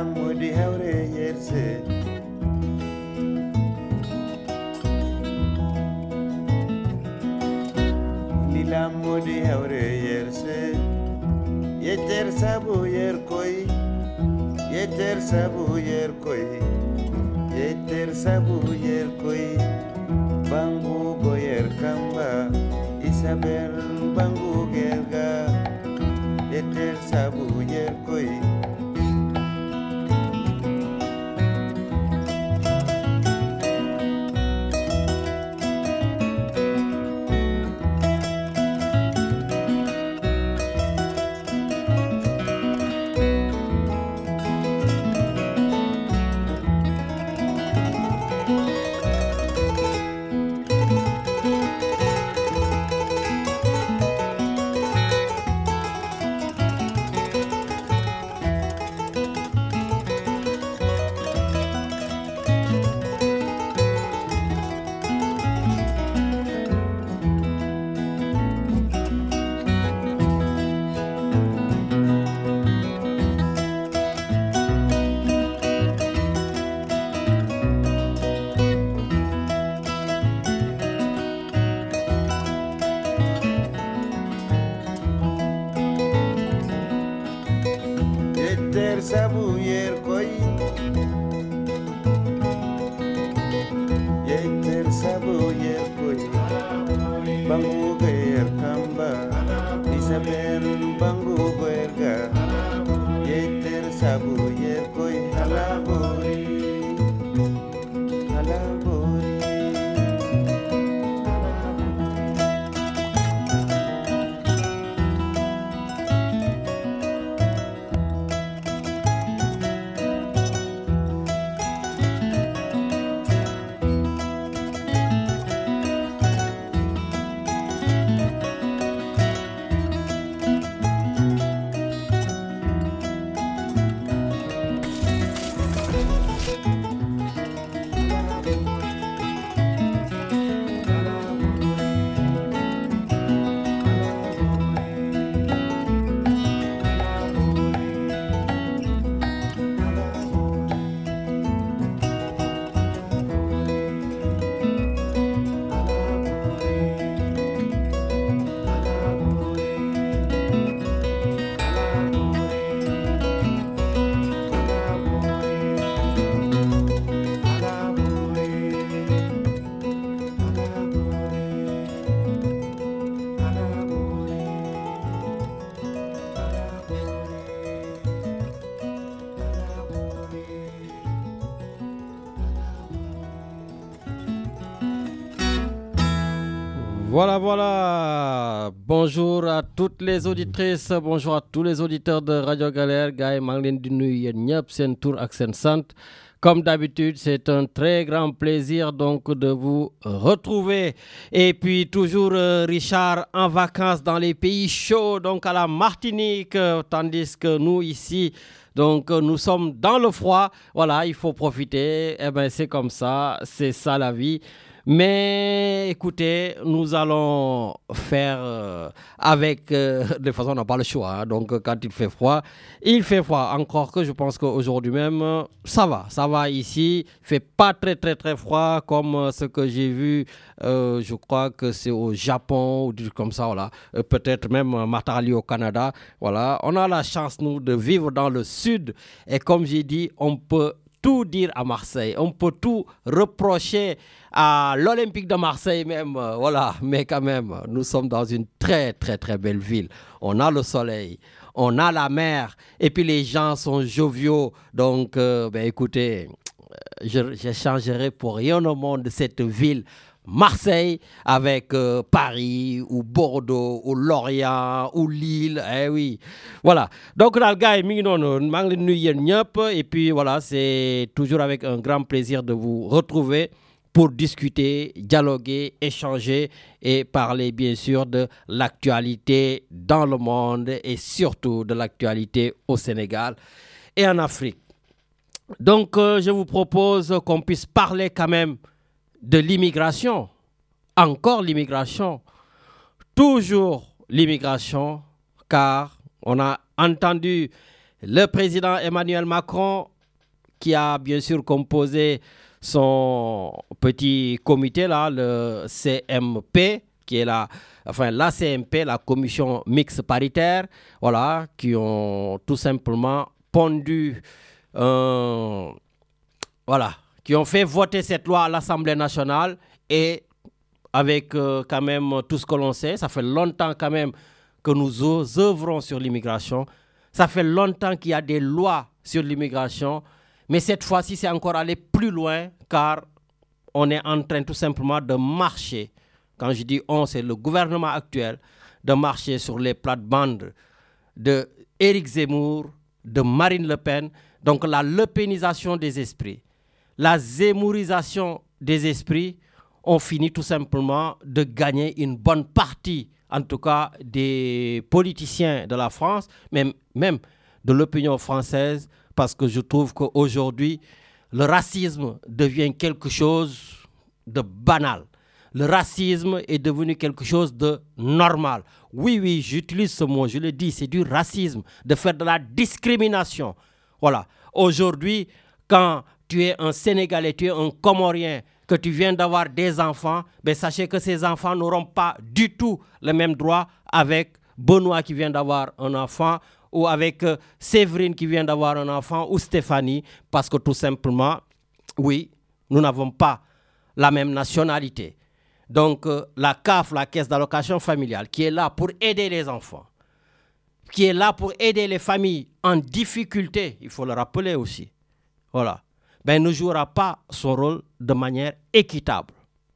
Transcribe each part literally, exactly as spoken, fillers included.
lamudi hawre yerse li lamudi hawre yerse yeter sabu yer koy yeter sabu yer koy yeter sabu yer koy bangu goyer kamba Isabel bangu gerga yeter sabu yer koy sabu yer koy yeter sabu yer koy bangu ger kamba Isabel bangu gerga yeter sabu yer koy halabori halabori Voilà, voilà. Bonjour à toutes les auditrices, bonjour à tous les auditeurs de Radio Galère. Gars yi maa ngi leen di nuyu yéen ñëpp seen tur ak seen sant. Comme d'habitude, c'est un très grand plaisir donc de vous retrouver. Et puis toujours euh, Richard en vacances dans les pays chauds, donc à la Martinique, euh, tandis que nous ici, donc euh, nous sommes dans le froid. Voilà, il faut profiter. Eh ben c'est comme ça, c'est ça la vie. Mais écoutez, nous allons faire euh, avec, euh, de toute façon on n'a pas le choix, hein, donc euh, quand il fait froid, il fait froid, encore que je pense qu'aujourd'hui même, euh, ça va, ça va ici, il fait pas très très très froid comme euh, ce que j'ai vu, euh, je crois que c'est au Japon ou du comme ça, voilà, euh, peut-être même euh, Matali au Canada, voilà, on a la chance nous de vivre dans le sud et comme j'ai dit, on peut tout dire à Marseille, on peut tout reprocher à l'Olympique de Marseille même, euh, voilà, mais quand même, nous sommes dans une très très très belle ville. On a le soleil, on a la mer, et puis les gens sont joviaux. Donc, euh, ben écoutez, je, je changerai pour rien au monde cette ville. Marseille avec euh, Paris ou Bordeaux ou Lorient ou Lille, eh oui. Voilà. Donc là, le gars, mi ngi noonu, maa ngi leen nuyu yéen ñëpp et puis voilà, c'est toujours avec un grand plaisir de vous retrouver pour discuter, dialoguer, échanger et parler bien sûr de l'actualité dans le monde et surtout de l'actualité au Sénégal et en Afrique. Donc euh, je vous propose qu'on puisse parler quand même de l'immigration, encore l'immigration, toujours l'immigration, car on a entendu le président Emmanuel Macron, qui a bien sûr composé son petit comité là, le C M P, qui est la, enfin la C M P, la commission mixte paritaire, voilà, qui ont tout simplement pondu, euh, voilà, qui ont fait voter cette loi à l'Assemblée nationale et avec euh, quand même tout ce que l'on sait, ça fait longtemps quand même que nous œuvrons sur l'immigration, ça fait longtemps qu'il y a des lois sur l'immigration. Mais cette fois-ci, c'est encore aller plus loin car on est en train tout simplement de marcher. Quand je dis on, c'est le gouvernement actuel, de marcher sur les plates-bandes de Éric Zemmour, de Marine Le Pen. Donc la lepénisation des esprits, la zémourisation des esprits ont fini tout simplement de gagner une bonne partie, en tout cas des politiciens de la France, même, même de l'opinion française, parce que je trouve qu'aujourd'hui, le racisme devient quelque chose de banal. Le racisme est devenu quelque chose de normal. Oui, oui, j'utilise ce mot, je le dis, c'est du racisme, de faire de la discrimination. Voilà. Aujourd'hui, quand tu es un Sénégalais, tu es un Comorien, que tu viens d'avoir des enfants, ben sachez que ces enfants n'auront pas du tout le même droit avec Benoît qui vient d'avoir un enfant, ou avec euh, Séverine qui vient d'avoir un enfant, ou Stéphanie, parce que tout simplement, oui, nous n'avons pas la même nationalité. Donc, euh, la C A F, la Caisse d'allocation familiale, qui est là pour aider les enfants, qui est là pour aider les familles en difficulté, il faut le rappeler aussi, voilà, ben, ne jouera pas son rôle de manière équitable.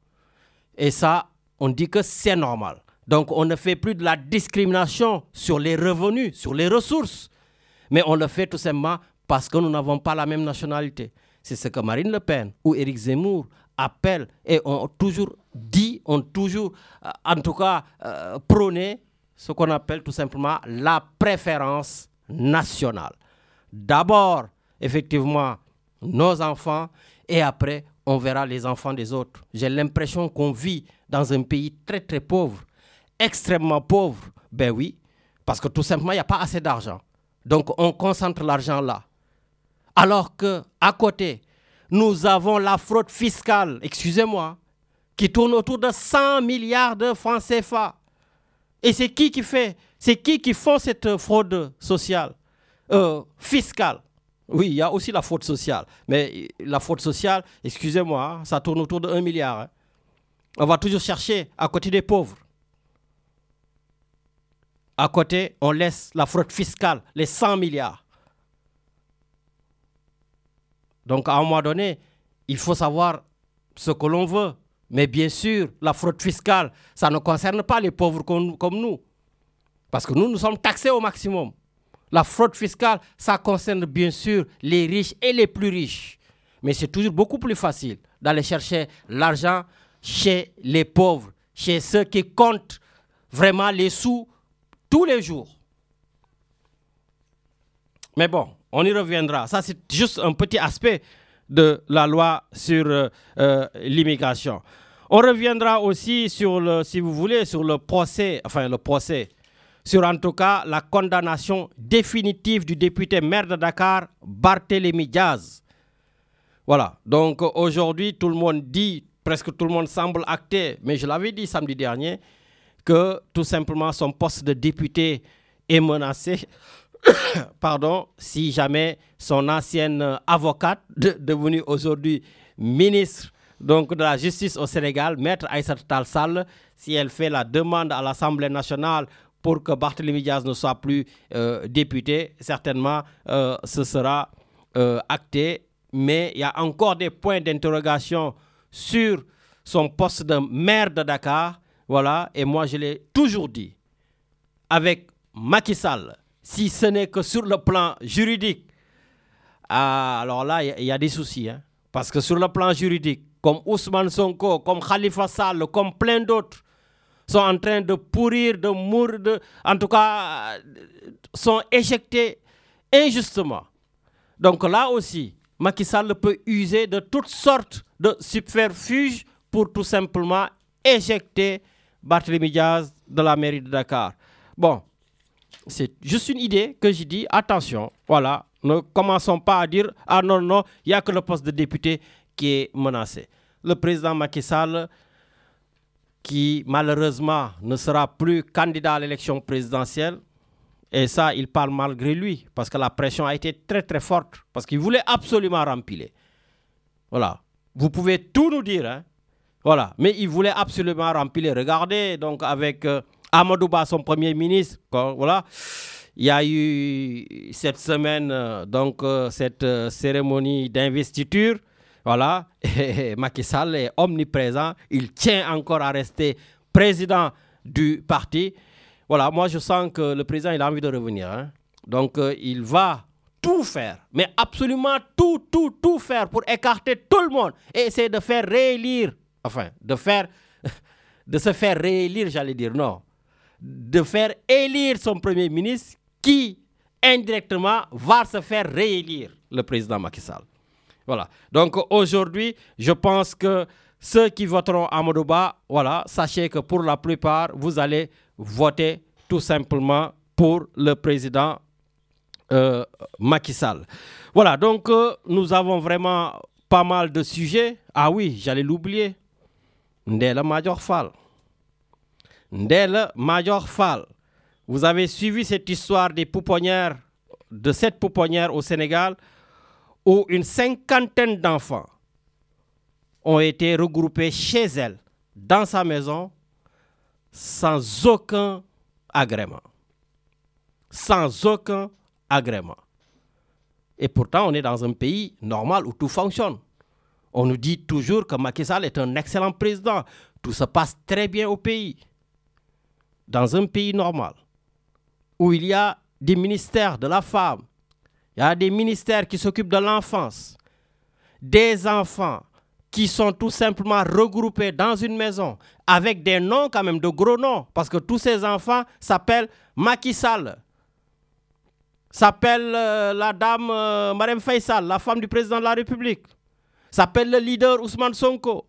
Et ça, on dit que c'est normal. Donc, on ne fait plus de la discrimination sur les revenus, sur les ressources. Mais on le fait tout simplement parce que nous n'avons pas la même nationalité. C'est ce que Marine Le Pen ou Éric Zemmour appellent et ont toujours dit, ont toujours, euh, en tout cas, euh, prôné ce qu'on appelle tout simplement la préférence nationale. D'abord, effectivement, nos enfants et après, on verra les enfants des autres. J'ai l'impression qu'on vit dans un pays très, très pauvre. Extrêmement pauvre, ben oui, parce que tout simplement, il n'y a pas assez d'argent. Donc, on concentre l'argent là. Alors qu'à côté, nous avons la fraude fiscale, excusez-moi, qui tourne autour de cent milliards de francs C F A. Et c'est qui qui fait, c'est qui qui font cette fraude sociale, euh, fiscale? Oui, il y a aussi la fraude sociale. Mais la fraude sociale, excusez-moi, ça tourne autour de un milliard. Hein. On va toujours chercher à côté des pauvres. À côté, on laisse la fraude fiscale, les cent milliards. Donc, à un moment donné, il faut savoir ce que l'on veut. Mais bien sûr, la fraude fiscale, ça ne concerne pas les pauvres comme, comme nous. Parce que nous, nous sommes taxés au maximum. La fraude fiscale, ça concerne bien sûr les riches et les plus riches. Mais c'est toujours beaucoup plus facile d'aller chercher l'argent chez les pauvres, chez ceux qui comptent vraiment les sous tous les jours. Mais bon, on y reviendra. Ça, c'est juste un petit aspect de la loi sur euh, euh, l'immigration. On reviendra aussi sur le, si vous voulez, sur le procès, enfin le procès, sur en tout cas la condamnation définitive du député maire de Dakar, Barthélémy Diaz. Voilà, donc aujourd'hui, tout le monde dit, presque tout le monde semble acté, mais je l'avais dit samedi dernier, que tout simplement son poste de député est menacé, pardon, si jamais son ancienne avocate, de, devenue aujourd'hui ministre donc, de la Justice au Sénégal, Maître Aïssata Tall Sall, si elle fait la demande à l'Assemblée nationale pour que Barthélémy Diaz ne soit plus euh, député, certainement euh, ce sera euh, acté. Mais il y a encore des points d'interrogation sur son poste de maire de Dakar. Voilà, et moi je l'ai toujours dit, avec Macky Sall, si ce n'est que sur le plan juridique, ah, alors là, il y, y a des soucis. Hein, parce que sur le plan juridique, comme Ousmane Sonko, comme Khalifa Sall, comme plein d'autres, sont en train de pourrir, de mourir, de, en tout cas, sont éjectés injustement. Donc là aussi, Macky Sall peut user de toutes sortes de subterfuges pour tout simplement éjecter Barthélémy Diaz de la mairie de Dakar. Bon, c'est juste une idée que je dis, attention, voilà, ne commençons pas à dire, ah non, non, il n'y a que le poste de député qui est menacé. Le président Macky Sall, qui malheureusement ne sera plus candidat à l'élection présidentielle, et ça, il parle malgré lui, parce que la pression a été très très forte, parce qu'il voulait absolument rempiler. Voilà, vous pouvez tout nous dire, hein. Voilà, mais il voulait absolument rempiler. Regardez, donc avec euh, Amadou Ba, son premier ministre, voilà, il y a eu cette semaine, euh, donc euh, cette euh, cérémonie d'investiture. Voilà, et Macky Sall est omniprésent, il tient encore à rester président du parti. Voilà, moi je sens que le président il a envie de revenir. Hein. Donc euh, il va tout faire, mais absolument tout, tout, tout faire pour écarter tout le monde et essayer de faire réélire, enfin, de faire, de se faire réélire, j'allais dire, non, de faire élire son premier ministre qui, indirectement, va se faire réélire le président Macky Sall. Voilà. Donc aujourd'hui, je pense que ceux qui voteront Amadou Ba, voilà, sachez que pour la plupart, vous allez voter tout simplement pour le président euh, Macky Sall. Voilà, donc euh, nous avons vraiment pas mal de sujets. Ah oui, j'allais l'oublier. Ndella Madior Fall. Ndella Madior Fall. Vous avez suivi cette histoire des pouponnières, de cette pouponnière au Sénégal, où une cinquantaine d'enfants ont été regroupés chez elle, dans sa maison, sans aucun agrément. Sans aucun agrément. Et pourtant, on est dans un pays normal où tout fonctionne. On nous dit toujours que Macky Sall est un excellent président. Tout se passe très bien au pays. Dans un pays normal, où il y a des ministères de la femme, il y a des ministères qui s'occupent de l'enfance, des enfants qui sont tout simplement regroupés dans une maison avec des noms quand même, de gros noms, parce que tous ces enfants s'appellent Macky Sall, s'appelle euh, la dame euh, Marème Faye Sall, la femme du président de la République, s'appelle le leader Ousmane Sonko,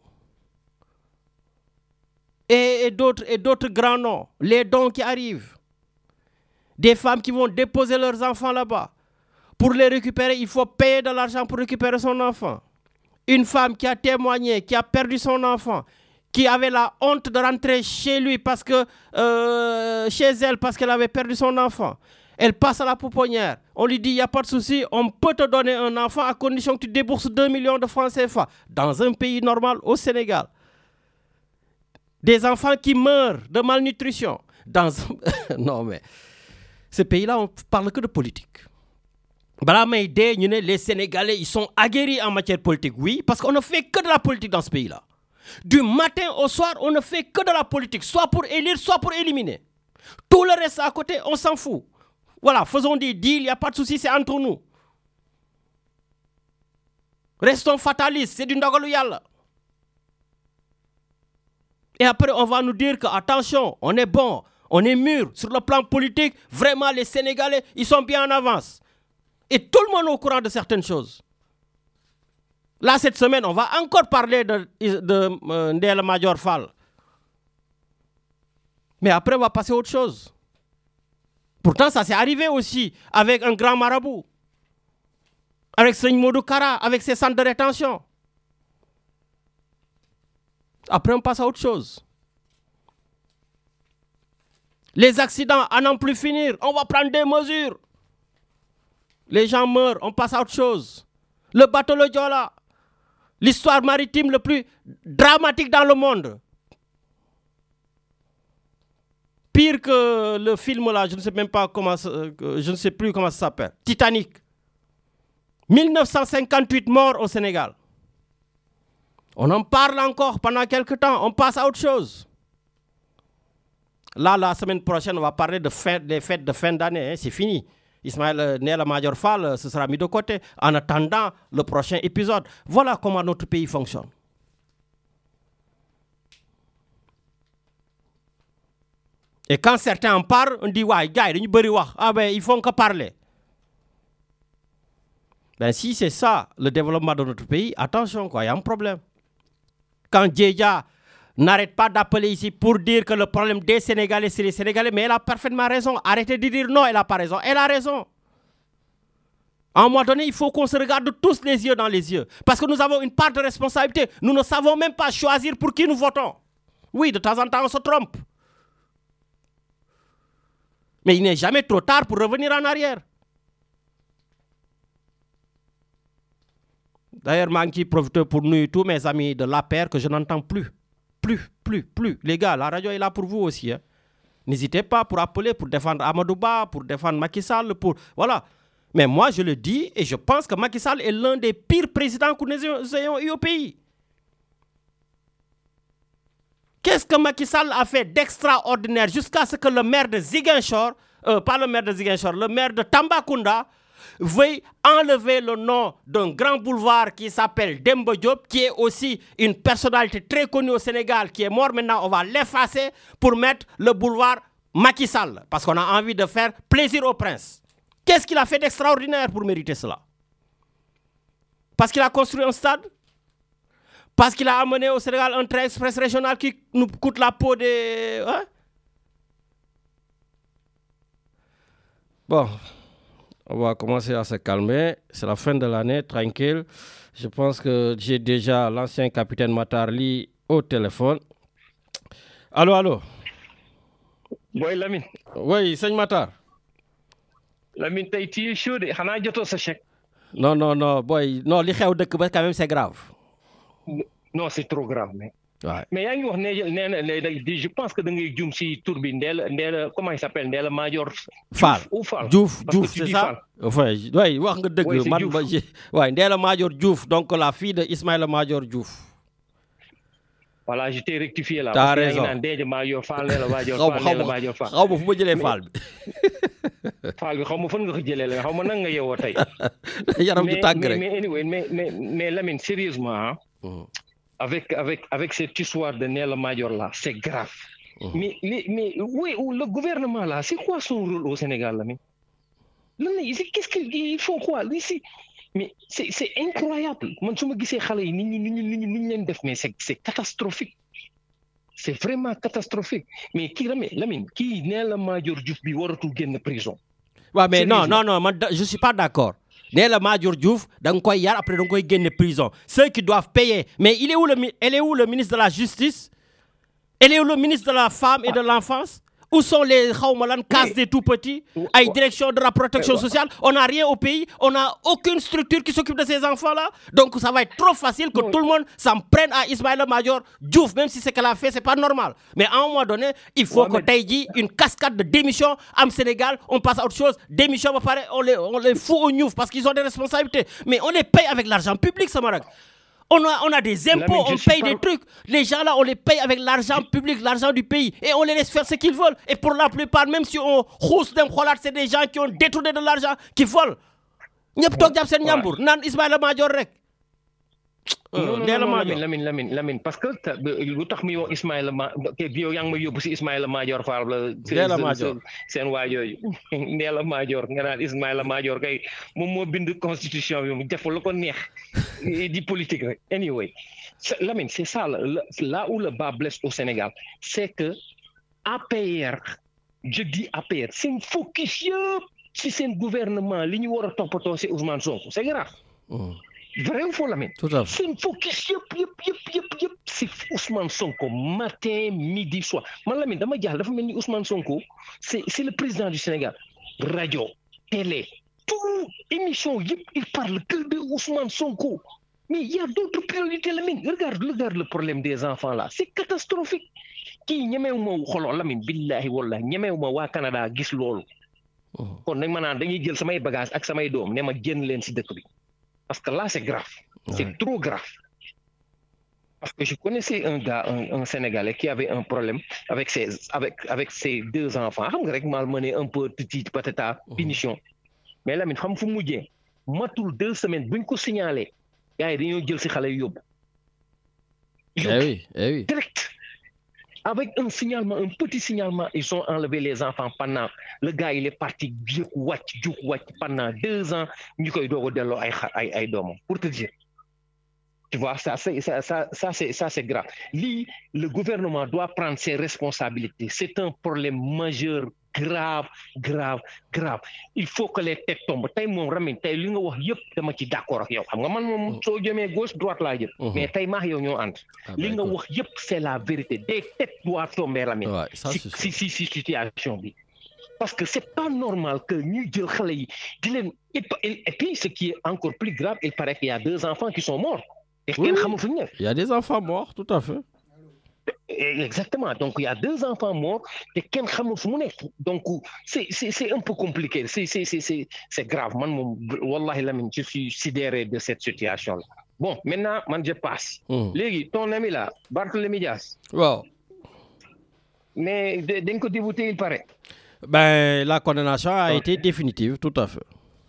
et, et d'autres et d'autres grands noms, les dons qui arrivent, des femmes qui vont déposer leurs enfants là-bas. Pour les récupérer, il faut payer de l'argent pour récupérer son enfant. Une femme qui a témoigné, qui a perdu son enfant, qui avait la honte de rentrer chez lui parce que euh, chez elle parce qu'elle avait perdu son enfant. Elle passe à la pouponnière. On lui dit, il n'y a pas de souci, on peut te donner un enfant à condition que tu débourses deux millions de francs C F A. Dans un pays normal, au Sénégal. Des enfants qui meurent de malnutrition. Dans... non mais, ce pays-là, on ne parle que de politique. Les Sénégalais, ils sont aguerris en matière politique, oui, parce qu'on ne fait que de la politique dans ce pays-là. Du matin au soir, on ne fait que de la politique, soit pour élire, soit pour éliminer. Tout le reste à côté, on s'en fout. Voilà, faisons des deals, il n'y a pas de souci, c'est entre nous. Restons fatalistes, c'est du ndagalu yalla. Et après, on va nous dire que, attention, on est bon, on est mûr. Sur le plan politique, vraiment, les Sénégalais, ils sont bien en avance. Et tout le monde est au courant de certaines choses. Là, cette semaine, on va encore parler de, de euh, Ndella Madior Fall. Mais après, on va passer à autre chose. Pourtant, ça s'est arrivé aussi avec un grand marabout. Avec Seigne Modou Kara, avec ses centres de rétention. Après, on passe à autre chose. Les accidents, à n'en plus finir, on va prendre des mesures. Les gens meurent, on passe à autre chose. Le bateau Le Joola, l'histoire maritime le plus dramatique dans le monde. Pire que le film là, je ne sais même pas comment, je ne sais plus comment ça s'appelle. Titanic. mille neuf cent cinquante-huit morts au Sénégal. On en parle encore pendant quelques temps, on passe à autre chose. Là, la semaine prochaine, on va parler de fin, des fêtes de fin d'année, hein, c'est fini. Ismaël Ndella Madior Fall, ce sera mis de côté en attendant le prochain épisode. Voilà comment notre pays fonctionne. Et quand certains en parlent, on dit, ouais, gars, ah ben, ils font que parler. Ben, si c'est ça, le développement de notre pays, attention, quoi, il y a un problème. Quand Djeja n'arrête pas d'appeler ici pour dire que le problème des Sénégalais, c'est les Sénégalais, mais elle a parfaitement raison. Arrêtez de dire non, elle n'a pas raison. Elle a raison. À un moment donné, il faut qu'on se regarde tous les yeux dans les yeux. Parce que nous avons une part de responsabilité. Nous ne savons même pas choisir pour qui nous votons. Oui, de temps en temps, on se trompe. Mais il n'est jamais trop tard pour revenir en arrière. D'ailleurs, Manki profite pour nous tous mes amis de l'A P R que je n'entends plus. Plus, plus, plus. Les gars, la radio est là pour vous aussi. Hein. N'hésitez pas pour appeler, pour défendre Amadouba, pour défendre Macky Sall, pour... Voilà. Mais moi, je le dis, et je pense que Macky Sall est l'un des pires présidents que nous ayons eu au pays. Qu'est-ce que Macky Sall a fait d'extraordinaire jusqu'à ce que le maire de Ziguinchor, euh, pas le maire de Ziguinchor, le maire de Tambacounda, veuille enlever le nom d'un grand boulevard qui s'appelle Demba Diop, qui est aussi une personnalité très connue au Sénégal, qui est mort maintenant, on va l'effacer pour mettre le boulevard Macky Sall, parce qu'on a envie de faire plaisir au prince. Qu'est-ce qu'il a fait d'extraordinaire pour mériter cela? Parce qu'il a construit un stade? Parce qu'il a amené au Sénégal un train express régional qui nous coûte la peau des... Hein? Bon, on va commencer à se calmer. C'est la fin de l'année, tranquille. Je pense que j'ai déjà l'ancien capitaine Matarli au téléphone. Allô, allô? Boy Lamine. Oui, Seigne Matar. Lamine, t'as été chaud, xana joto sa chèque. Non, non, non, boy. Non, li xew deuk ba quand même c'est grave. Non, c'est trop grave, mais. Ouais. Mais yaa ngi wax ne je pense que da ngay jum si tour bi Ndella Ndella comment il s'appelle Ndella Madior Fall ou Fall Diouf Diouf c'est ça? Enfin, oui, wax nga deug oui, man ouais, Ndella Madior Diouf, donc la fille de Ismaïla Madior Diouf. Voilà, je t'ai rectifié là. T'as raison. Ndella Madior Fall Ndella Madior Fall Ndella Madior Fall. Xaw ma fu ma jëlee Fall bi. Fall bi xaw ma fan nga ko jëlee la xaw ma nan nga yeewoo tey. Yaram du tàng rek. Mais anyway, mais mais mais Lamine sérieusement hein, mmh. avec avec avec cette histoire de Ndella Madior là, c'est grave. Mmh. Mais mais mais oui, le gouvernement là, c'est quoi son rôle au Sénégal Lamine? Qu'est-ce qu'ils font quoi ici? Mais c'est c'est incroyable. Man suma gisee xalé yi nit ñi nit ñi nit ñi leen def mais c'est c'est catastrophique. C'est vraiment catastrophique. Mais qui Lamine, Lamine qui Ndella Madior Diouf bi waratul génn prison. Ouais, mais non non non, man, je suis pas d'accord. Ndella Madior Diouf, dang koy yar après dang koy génn prison. Ceux qui doivent payer. Mais il est où le elle est où le ministre de la Justice? Elle est où le ministre de la Femme et de l'Enfance? Où sont les Khawmalan, casse des tout petits, à une direction de la protection sociale? On n'a rien au pays, on n'a aucune structure qui s'occupe de ces enfants-là. Donc ça va être trop facile que tout le monde s'en prenne à Ismaïla Madior Diouf, même si ce qu'elle a fait, c'est pas normal. Mais à un moment donné, il faut ouais, que tu aies dit une cascade de démissions au Sénégal, on passe à autre chose. Démissions, on les, on les fout au Niouf parce qu'ils ont des responsabilités. Mais on les paye avec l'argent public, Samarak. On a, on a des impôts, Lamine, on paye pas... des trucs. Les gens là, on les paye avec l'argent public, l'argent du pays. Et on les laisse faire ce qu'ils veulent. Et pour la plupart, même si on rousse d'un kholat, c'est des gens qui ont détourné de l'argent, qui volent. Ñep tok japp sen ñambur nan Ismaïla Madior rek. Non, non, non, Lamine, Lamine, Lamine, Lamine, parce que lu tax mi wax Ismaïla Ma yow yang ma yobbu ci Ismaïla Madior Fall la sen wa yoy Ndella Madior nga naan Ismaïla Madior kay mom mo bind constitution bi mu def lu ko neex di politique rek. Anyway, Lamine, c'est ça là où le bas blesse au Sénégal, c'est que A P R, je dis A P R, c'est un focus ci sen gouvernement li ñu wara topato ci Ousmane Sonko, c'est grave. Oh. Vrai ou faux, Lamine? Tout à fait. C'est une focus, yep, yep, yep, yep, yep. C'est Ousmane Sonko, matin, midi, soir. Man, Lamine, dama jall, dafa melni Ousmane Sonko, c'est, c'est le président du Sénégal. Radio, télé, tout, émission, yep, il parle que de Ousmane Sonko. Mais il y a d'autres priorités, Lamine. Regarde, regarde le problème des enfants là. C'est catastrophique. Qui ñemewuma xolo Lamine, billahi wallahi, ñemewuma wa Canada gis lolu. Kon nak manan dañuy jël samay bagage ak samay doom néma genn leen ci dëkk bi. Parce que là, c'est grave. C'est ouais. trop grave. Parce que je connaissais un gars, un, un Sénégalais, qui avait un problème avec ses, avec, avec ses deux enfants. Il a malmené un peu, petit, patata, punition. Mais là, il faut me dire, matul deux semaines, il faut signaler. Il y a des gens qui ont dit yob. Eh oui, eh oui. Direct. Avec un signalement, un petit signalement, ils ont enlevé les enfants pendant. Le gars, il est parti pendant deux ans. Nous avons eu des pour te dire. Tu vois, ça, c'est, ça, ça, ça, c'est, ça, c'est grave. Lui, le gouvernement doit prendre ses responsabilités. C'est un problème majeur, grave, grave, grave. Il faut que les têtes tombent. Tay moom Ramin tay li nga wax yëpp dama ci d'accord ak yow. Xam nga man moom soo jëmee gauche droite laa jël. Mais tay maax yow ñoo ànd. Li nga wax yëpp c'est la vérité. Des têtes doivent tomber Ramin. Ouais, ça, si, c'est sûr. si, si, si situation bi. Parce que c'est pas normal que ñuy jël xale yi di leen et puis ce qui est encore plus grave, il paraît qu'il y a deux enfants qui sont morts. Et Oui, kenn xamul fu ñu ne. il y a des enfants morts, tout à fait. Exactement. Donc, il y a deux enfants morts et quelqu'un qui Donc, c'est, c'est, c'est un peu compliqué. C'est, c'est, c'est, c'est, c'est grave. Man, mon, Wallahi, Lamine, je suis sidéré de cette situation-là. Bon, maintenant, man, je passe. Mm. Légui, ton ami là, Barthélémy Dias. Wow. Mais d'un côté, débuté, il paraît. Ben, la condamnation a été définitive, tout à fait.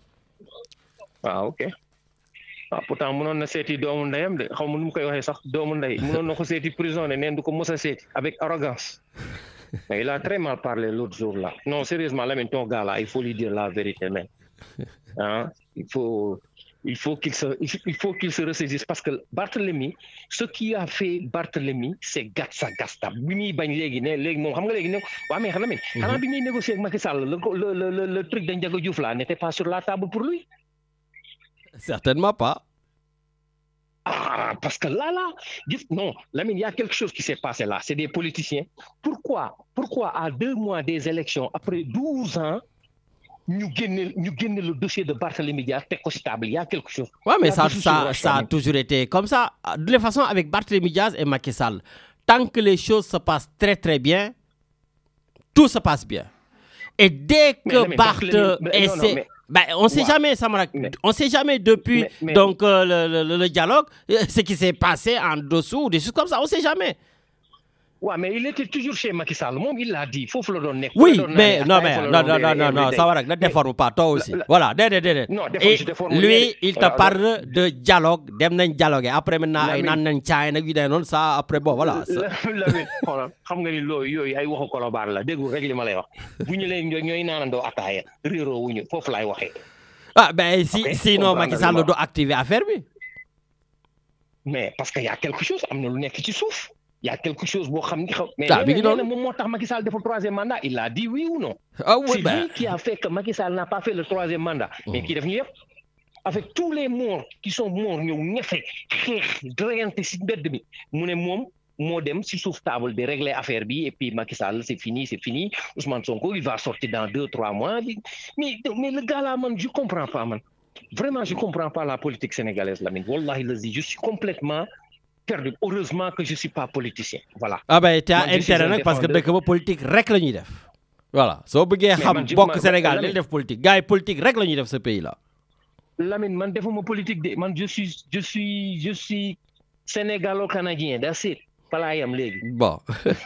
Ah, ok. Ah, pourtant mënoon na seeti doomu ndeyam de xaw ma nu mu koy waxee sax doomu ndey mënoon na ko seeti prison ne neen du ko mos a seeti avec arrogance. Mais il a très mal parlé l'autre jour là. Non, sérieusement, là, ton gars là, il faut lui dire la vérité même. Hein? Il faut, il faut qu'il se, il faut qu'il se ressaisisse parce que Barthélémy, ce qui a fait Barthélémy, c'est gatsa gasta. Bi muy bañ léegi ne léegi moom xam nga léegi ne waa mais xanaa xanaa bi muy négocier ak Macky Sall le le le le truc de Ndiaga Diouf là n'était pas sur la table pour lui. Certainement pas. Ah, parce que là, là, non, Lamine, il y a quelque chose qui s'est passé là. C'est des politiciens. Pourquoi, pourquoi à deux mois des élections, après douze ans, nous gagnons, nous gagnons le dossier de Barthélémy Dias, c'est stable. Il y a quelque chose. Oui, mais ça, ça, ça a toujours été comme ça. De toute façon, avec Barthélémy Dias et Macky Sall, tant que les choses se passent très très bien, tout se passe bien. Et dès que Barth essaie... Ben, on ne sait ouais. jamais, Samarak. On ne sait jamais depuis mais, mais, donc, euh, le, le, le dialogue, ce qui s'est passé en dessous, des choses comme ça. On ne sait jamais. Ouais, mais il était toujours chez Macky Sall. Moi, il l'a dit. Il faut le donner. Oui, mais non, mais non, non, non, non, non, Samarak, ne déforme pas, toi aussi. La, la, voilà, dé, dé, dé. Non, et je déforme, lui, il te parle de dialogue, dem nañ dialogue. Après, maintenant, il nan nañ caay nag yu day noonu ça, après, bon, voilà. Lamine, xoolal xam nga ni loolu yooyu ay waxu kolobaar la déggu rek li ma lay wax bu ñu leen ñooy naanandoo ataaya réeroo wuñu foofu laay waxee. Ah, ben, si, okay. Sinon, Macky Sall doit activer l'affaire, oui. Mais parce qu'il y a quelque chose, il y a quelque chose, mais ah, il Macky Sall fait le troisième mandat, il a dit oui ou non. Ah, oui, c'est ben. lui qui a fait que Macky Sall n'a pas fait le troisième mandat. Oh. Mais qui est devenu, avec tous les morts qui sont morts, nous avons fait, moo dem si suuf table de régler affaire bi et puis Macky Sall c'est fini c'est fini Ousmane Sonko il va sortir dans deux trois mois mais mais le gars là man je comprends pas man vraiment je comprends pas la politique sénégalaise Lamine wallahi lazi je suis complètement perdu heureusement que je suis pas politicien voilà. Ah ben t'as intérêt nag parce que dëkk ba politique rek la ñuy def voilà soo bëggee xam bokk Sénégal dañ def politique gars yi politique rek la ñuy def ce pays là. Lamine man defuma politique de man je suis je suis je suis sénégalo-canadien that's it. Palaayam léegi. Bon.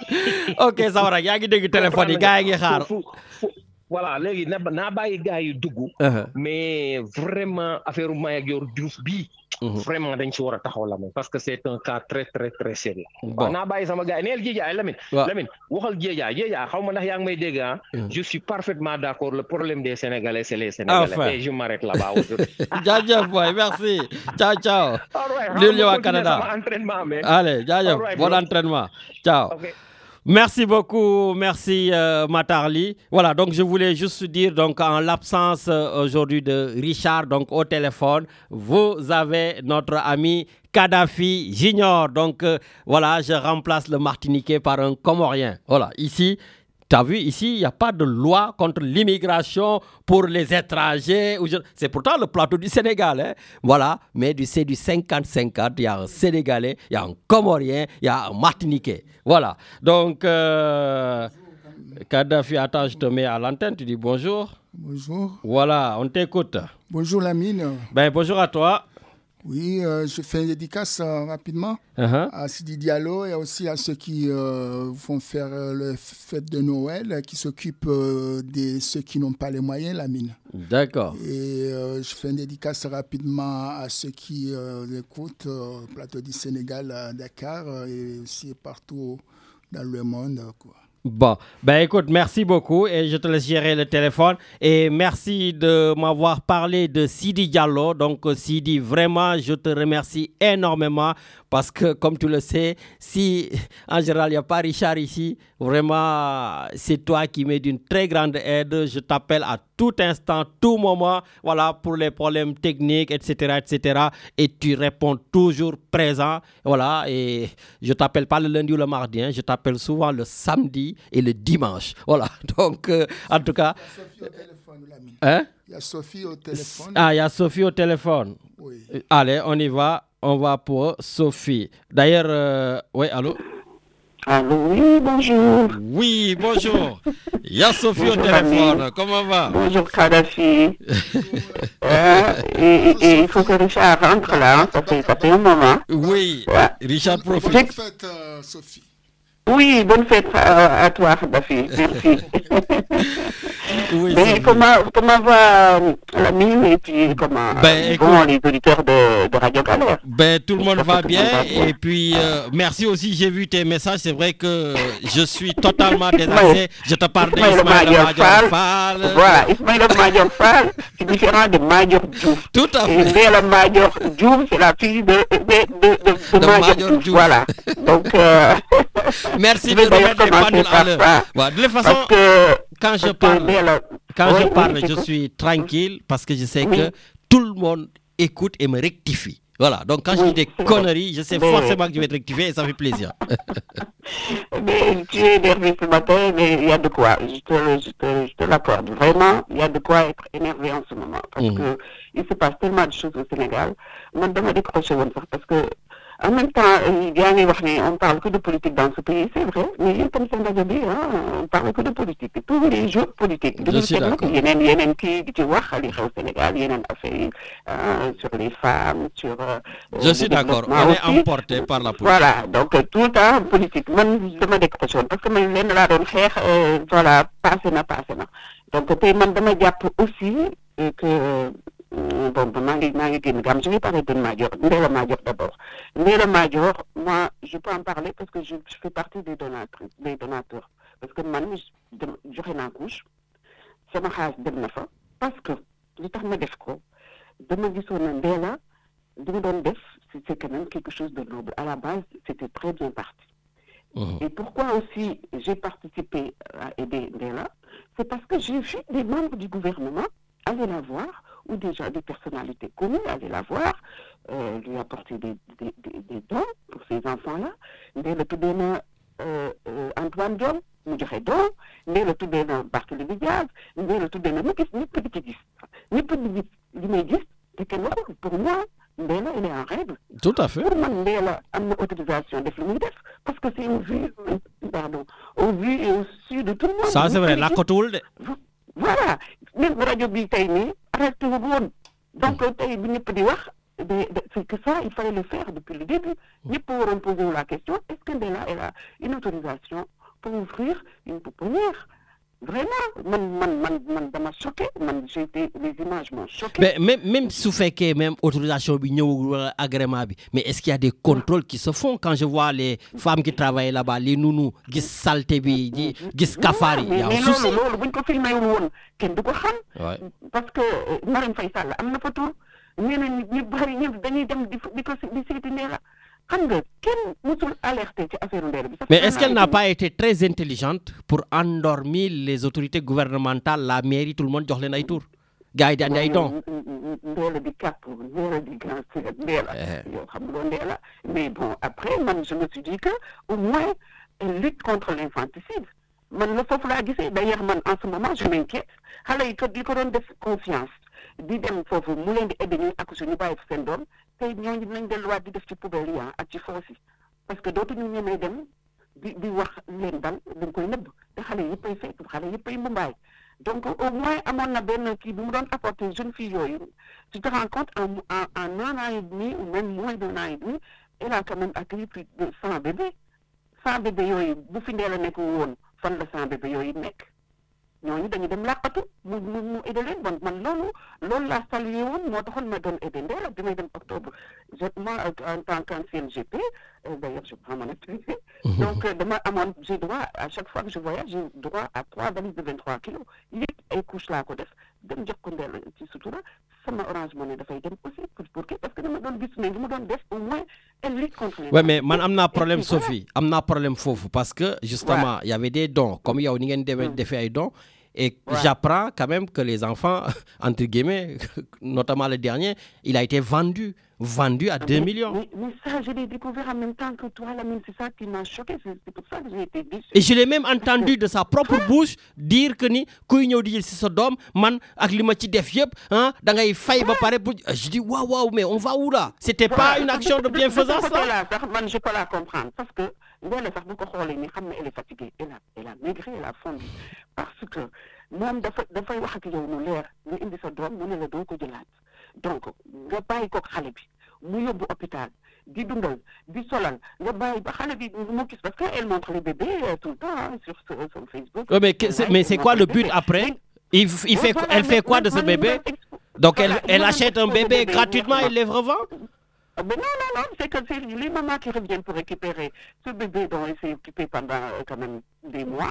Ok Sawara yaa ngi dégg téléphone yi gars yi ngi xaar. Voilà léegi na naa bàyyi gars yi dugg. Mais vraiment affaire Mayakor Diouf bii. Vraiment dañ ci war a taxaw la parce que c'est un cas très très très sérieux. Bon naa bàyyi sama gars yi neel Jéejaay Lamine. Lamine waxal Jéejaay Jéejaay xaw ma ndax yaa ngi may dégg ah. Je suis parfaitement d'accord le problème des Sénégalais c'est les Sénégalais. Enfin. Et je m'arrête là-bas aujourd'hui. Jaajëf boy merci ciao ciao. Lil ñëw Canada. Allez jaajëf bon entraînement ciao. Okay. Merci beaucoup, merci euh, Matarli. Voilà, donc je voulais juste dire, donc en l'absence euh, aujourd'hui de Richard, donc au téléphone, vous avez notre ami Kadhafi Junior. Donc euh, voilà, je remplace le Martiniquais par un Comorien. Voilà, ici, tu as vu, ici, il n'y a pas de loi contre l'immigration pour les étrangers. C'est pourtant le plateau du Sénégal. Hein? Voilà, mais c'est du cinquante cinquante. Il y a un Sénégalais, il y a un Comorien, il y a un Martiniquais. Voilà. Donc, euh, Kadhafi, attends, je te mets à l'antenne. Tu dis bonjour. Bonjour. Voilà, on t'écoute. Bonjour Lamine. Ben, bonjour à toi. Oui, euh, je fais une dédicace euh, rapidement uh-huh. à Sidi Diallo et aussi à ceux qui euh, vont faire euh, le fête de Noël, qui s'occupent euh, de ceux qui n'ont pas les moyens, Lamine. D'accord. Et euh, je fais une dédicace rapidement à ceux qui euh, écoutent euh, plateau du Sénégal à Dakar euh, et aussi partout dans le monde, quoi. Bon, ben écoute, merci beaucoup et je te laisse gérer le téléphone et merci de m'avoir parlé de Sidi Diallo. Donc Sidi, vraiment, je te remercie énormément parce que comme tu le sais, si en général il n'y a pas Richard ici, vraiment c'est toi qui m'es d'une très grande aide. Je t'appelle à tout instant, tout moment, voilà, pour les problèmes techniques, et cetera, et cetera. Et tu réponds toujours présent, voilà. Et je t'appelle pas le lundi ou le mardi, hein, je t'appelle souvent le samedi et le dimanche, voilà. Donc, euh, en tout cas. Il y a Sophie au téléphone, Lamine. Hein? Il y a Sophie au téléphone. Ah, il y a Sophie au téléphone. Oui. Allez, on y va. On va pour Sophie. D'ailleurs, euh, oui, allô? Allô, oui, bonjour. Oui, bonjour. Il y a Sophie bonjour, au téléphone. Ami. Comment va? Bonjour, Kadhafi. euh, et, et il faut que Richard rentre là, hein. ça, fait, ça fait un moment. Oui, ouais. Richard profite. Bonne fête, euh, Sophie. Oui, bonne fête à, à toi, Kadhafi. Merci. Oui, mais comment, comment va la mine et puis comment ben, vont les auditeurs de, de Radio Galère? Ben, tout le monde va bien, va bien et puis euh, merci aussi, j'ai vu tes messages, c'est vrai que je suis totalement désaxé, je te parle d'Ismaël Madior Fall. Voilà, Ismaël Madior Fall, c'est différent de Madior Diouf. Tout à fait. Et la Madior Diouf, c'est la fille de, de, de, de, de, de Madior Diouf. Voilà, donc... Euh, merci de remettre les pendules à l'heure. Voilà, de toute façon, que, quand je parle... Quand oui, je parle, oui, je suis tranquille parce que je sais oui. que tout le monde écoute et me rectifie. Voilà, donc quand oui, je dis des conneries, je sais mais forcément que je vais te rectifier et ça fait plaisir. Mais tu es énervé ce matin, mais il y a de quoi, je te, je te, je te l'accorde. Vraiment, il y a de quoi être énervé en ce moment parce mmh. que il se passe tellement de choses au Sénégal. Moi, je me décroche parce que en même temps, on parle que de politique dans ce pays, c'est vrai, mais comme ça m'a dit, on parle que de politique. Tous les jours politiques. Je suis d'accord. Il y a une qui tu vois, au Sénégal, il y a une affaire sur les femmes, sur... Je suis d'accord, on est emporté par la politique. Voilà, donc tout le temps politique. Moi, je me décroche parce que je viens de la faire, voilà, passé na, passé na. Donc, je me dis aussi que... Bon, je vais parler de Madior, Ndella Madior d'abord. Ndella Madior, moi, je peux en parler parce que je, je fais partie des donateurs. Des donateurs. Parce que moi, je suis en couche, je suis en couche, parce que je suis en couche, je me dis Ndella, c'est quand même quelque chose de noble. À la base, c'était très bien parti. Uh-huh. Et pourquoi aussi j'ai participé à aider Ndella, c'est parce que j'ai vu des membres du gouvernement aller la voir, ou déjà des personnalités connues aller la voir, euh, lui apporter des, des, des, des dons pour ces enfants-là. Mais le tout d'un euh, euh, Antoine Diom, nous dirait don, mais le tout d'un Barthélémy Diaz, mais le tout d'un ni petit gis, ni petit gis, c'est que pour moi, Ndella, elle est en règle. Tout à fait. Pour moi, Ndella a une autorisation de faire parce que c'est une vue, pardon, au vu et au su de tout le monde. Ça, c'est vrai, la cotoule. Voilà, même radio bi tay ni arrêté wu woon donc tay bi ñëpp di wax c'est que ça il fallait le faire depuis le début ñëpp waroon poser la question est-ce que Ndella elle a une autorisation pour ouvrir une pouponnière vraiment man man man man dama choqué man j'ai été les images m'ont choqué. Mais même même su fekkee même autorisation bi ñëwul wala agrément bi mais est-ce qu'il y a des contrôles qui se font quand je vois les femmes qui travaillent là-bas les nounous gis saleté bi di gis kafaar yi. mais loolu loolu buñ ko filmé wul woon kenn du ko xam. parce que Marème Faye Sall am na fa tur ñeneen ñi ñu bari ñëpp dañuy dem di di ko di seeti Ndella xam nga kenn musul alerté ci affaire Ndella bi. Mais est-ce qu'elle n'a pas été très intelligente pour endormir les autorités gouvernementales, la mairie, tout le monde jox leen ay tur gars yi di andi ay dons. Ndella di cap Ndella di grand frère Ndella yow xam nga Ndella mais bon après man je me suis dit que au moins elle lutte contre l'infanticide man la foofu laa gisee d'ailleurs man en ce moment je m'inquiète xale yi ko di ko doon def confiance di dem foofu mu leen di aider ñuy accoucher ñu bàyyi fi seen doom tey ñooñu dinañ delluwaat di def ci poubelle yi ak ci foos yi parce que dootuñu ñemee dem di di wax leen dal dañ koy nëbb te xale yëppay fekk xale yëppay mbumbaay donc au moins amoon na benn kii bu mu doon apporter jeune fille yooyu tu te rends compte en en en un an et demi ou même moins d'un an et demi elle a quand même accueilli plus de cent bébés cent bébés yooyu bu fi Ndella nekk woon fan la cent bébés yooyu nekk ñooñu dañu dem làqatu mu mu mu aidé leen bon man loolu loolu laa salué woon moo taxoon ma doon aidé Ndella bi may dem octobre je moi en tant qu'ancienne G P d'ailleurs je prends mon activité donc dama amoon j'ai droit à chaque fois que je voyage j'ai droit à trois valises de vingt-trois kilos yëpp ay couches laa ko def dem jox ko Ndella ci sutura sama Orange Money dafay dem aussi pour pour kii parce que dama doon gis ne li mu doon def au moins elle lutte contre les ouais mais man am naa problème Sophie am naa problème foofu parce que justement il y avait des dons comme yow ni ngeen demee defee ay dons et ouais. J'apprends quand même que les enfants entre guillemets notamment le dernier il a été vendu vendu à deux millions. Mais, mais ça, je l'ai découvert en même temps que toi, Lamine, c'est ça qui m'a choqué, c'est, c'est pour ça que j'ai été déçue. Et je l'ai même entendu de sa propre bouche dire que ni kuy ñëw di jël ci sa doom man ak li ma ci def yëpp ah da ngay fay ba pare pour je dis waouh waouh mais on va où là? C'était pas une action de bienfaisance là. Man je peux la comprendre parce que Ndella sax bu ko xoolee ni xam ne elle est fatiguée, elle a elle a maigré, elle a fondu parce que moom dafa dafay wax ak yow nu leer nga indi sa doom mu ne la doo ko jëlaat donc nga bàyyi ko xale bi mu yóbbu hôpital di dundal di solal nga bàyyi ba xale bi mu gis parce que elle montre les bébés tout le temps hein, sur son Facebook. Oui, mais c'est, mais c'est quoi le but après? Il, il fait, elle fait quoi de ce bébé? Donc elle, elle achète un bébé gratuitement et les revend? Mais non, non, non, c'est que c'est les mamans qui reviennent pour récupérer ce bébé dont elle s'est occupée pendant euh, quand même des mois.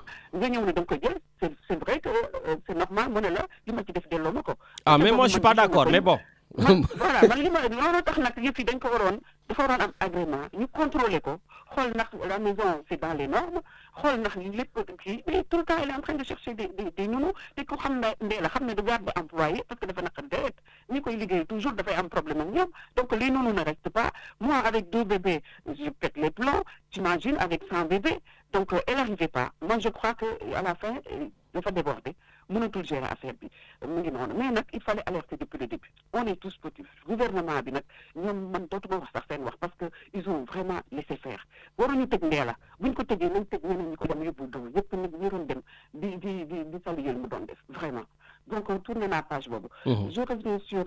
C'est, c'est vrai que euh, c'est normal, moi, là, je m'ai dit de l'homme. Ah, mais moi, je suis pas d'accord, mais bon. Voilà, man li ma loolu tax nag yëf yi dañ ko waroon dafa waroon am agrément ñu contrôler ko xool ndax la maison c'est dans les normes xool ndax lépp kii mais tout le temps elle est en train de chercher des des des nounous te ko xam ne Ndella xam ne du garde employé parce que dafa naqar deret ñi koy liggéey toujours dafay am problème ak ñoom donc les nounous ne restent pas moi avec deux bébés je pète les plombs j'imagine avec cent bébés donc elle n'arrivait pas moi je crois que à la fin dafa déborder mënatul gérer affaire bi mu ngi noonu mais nag il fallait alerter depuis le début on est tous petits gouvernement bi nag ñoom man dootuma wax sax seen wax parce que ils ont vraiment laissé faire waruñu tëj Ndella buñ ko tëjee nañ tëj ñeneen ñi ko dem yóbbu doon yëpp nag ñu doon dem di di di di saluer mu doon def vraiment donc tourné naa page boobu je reviens sur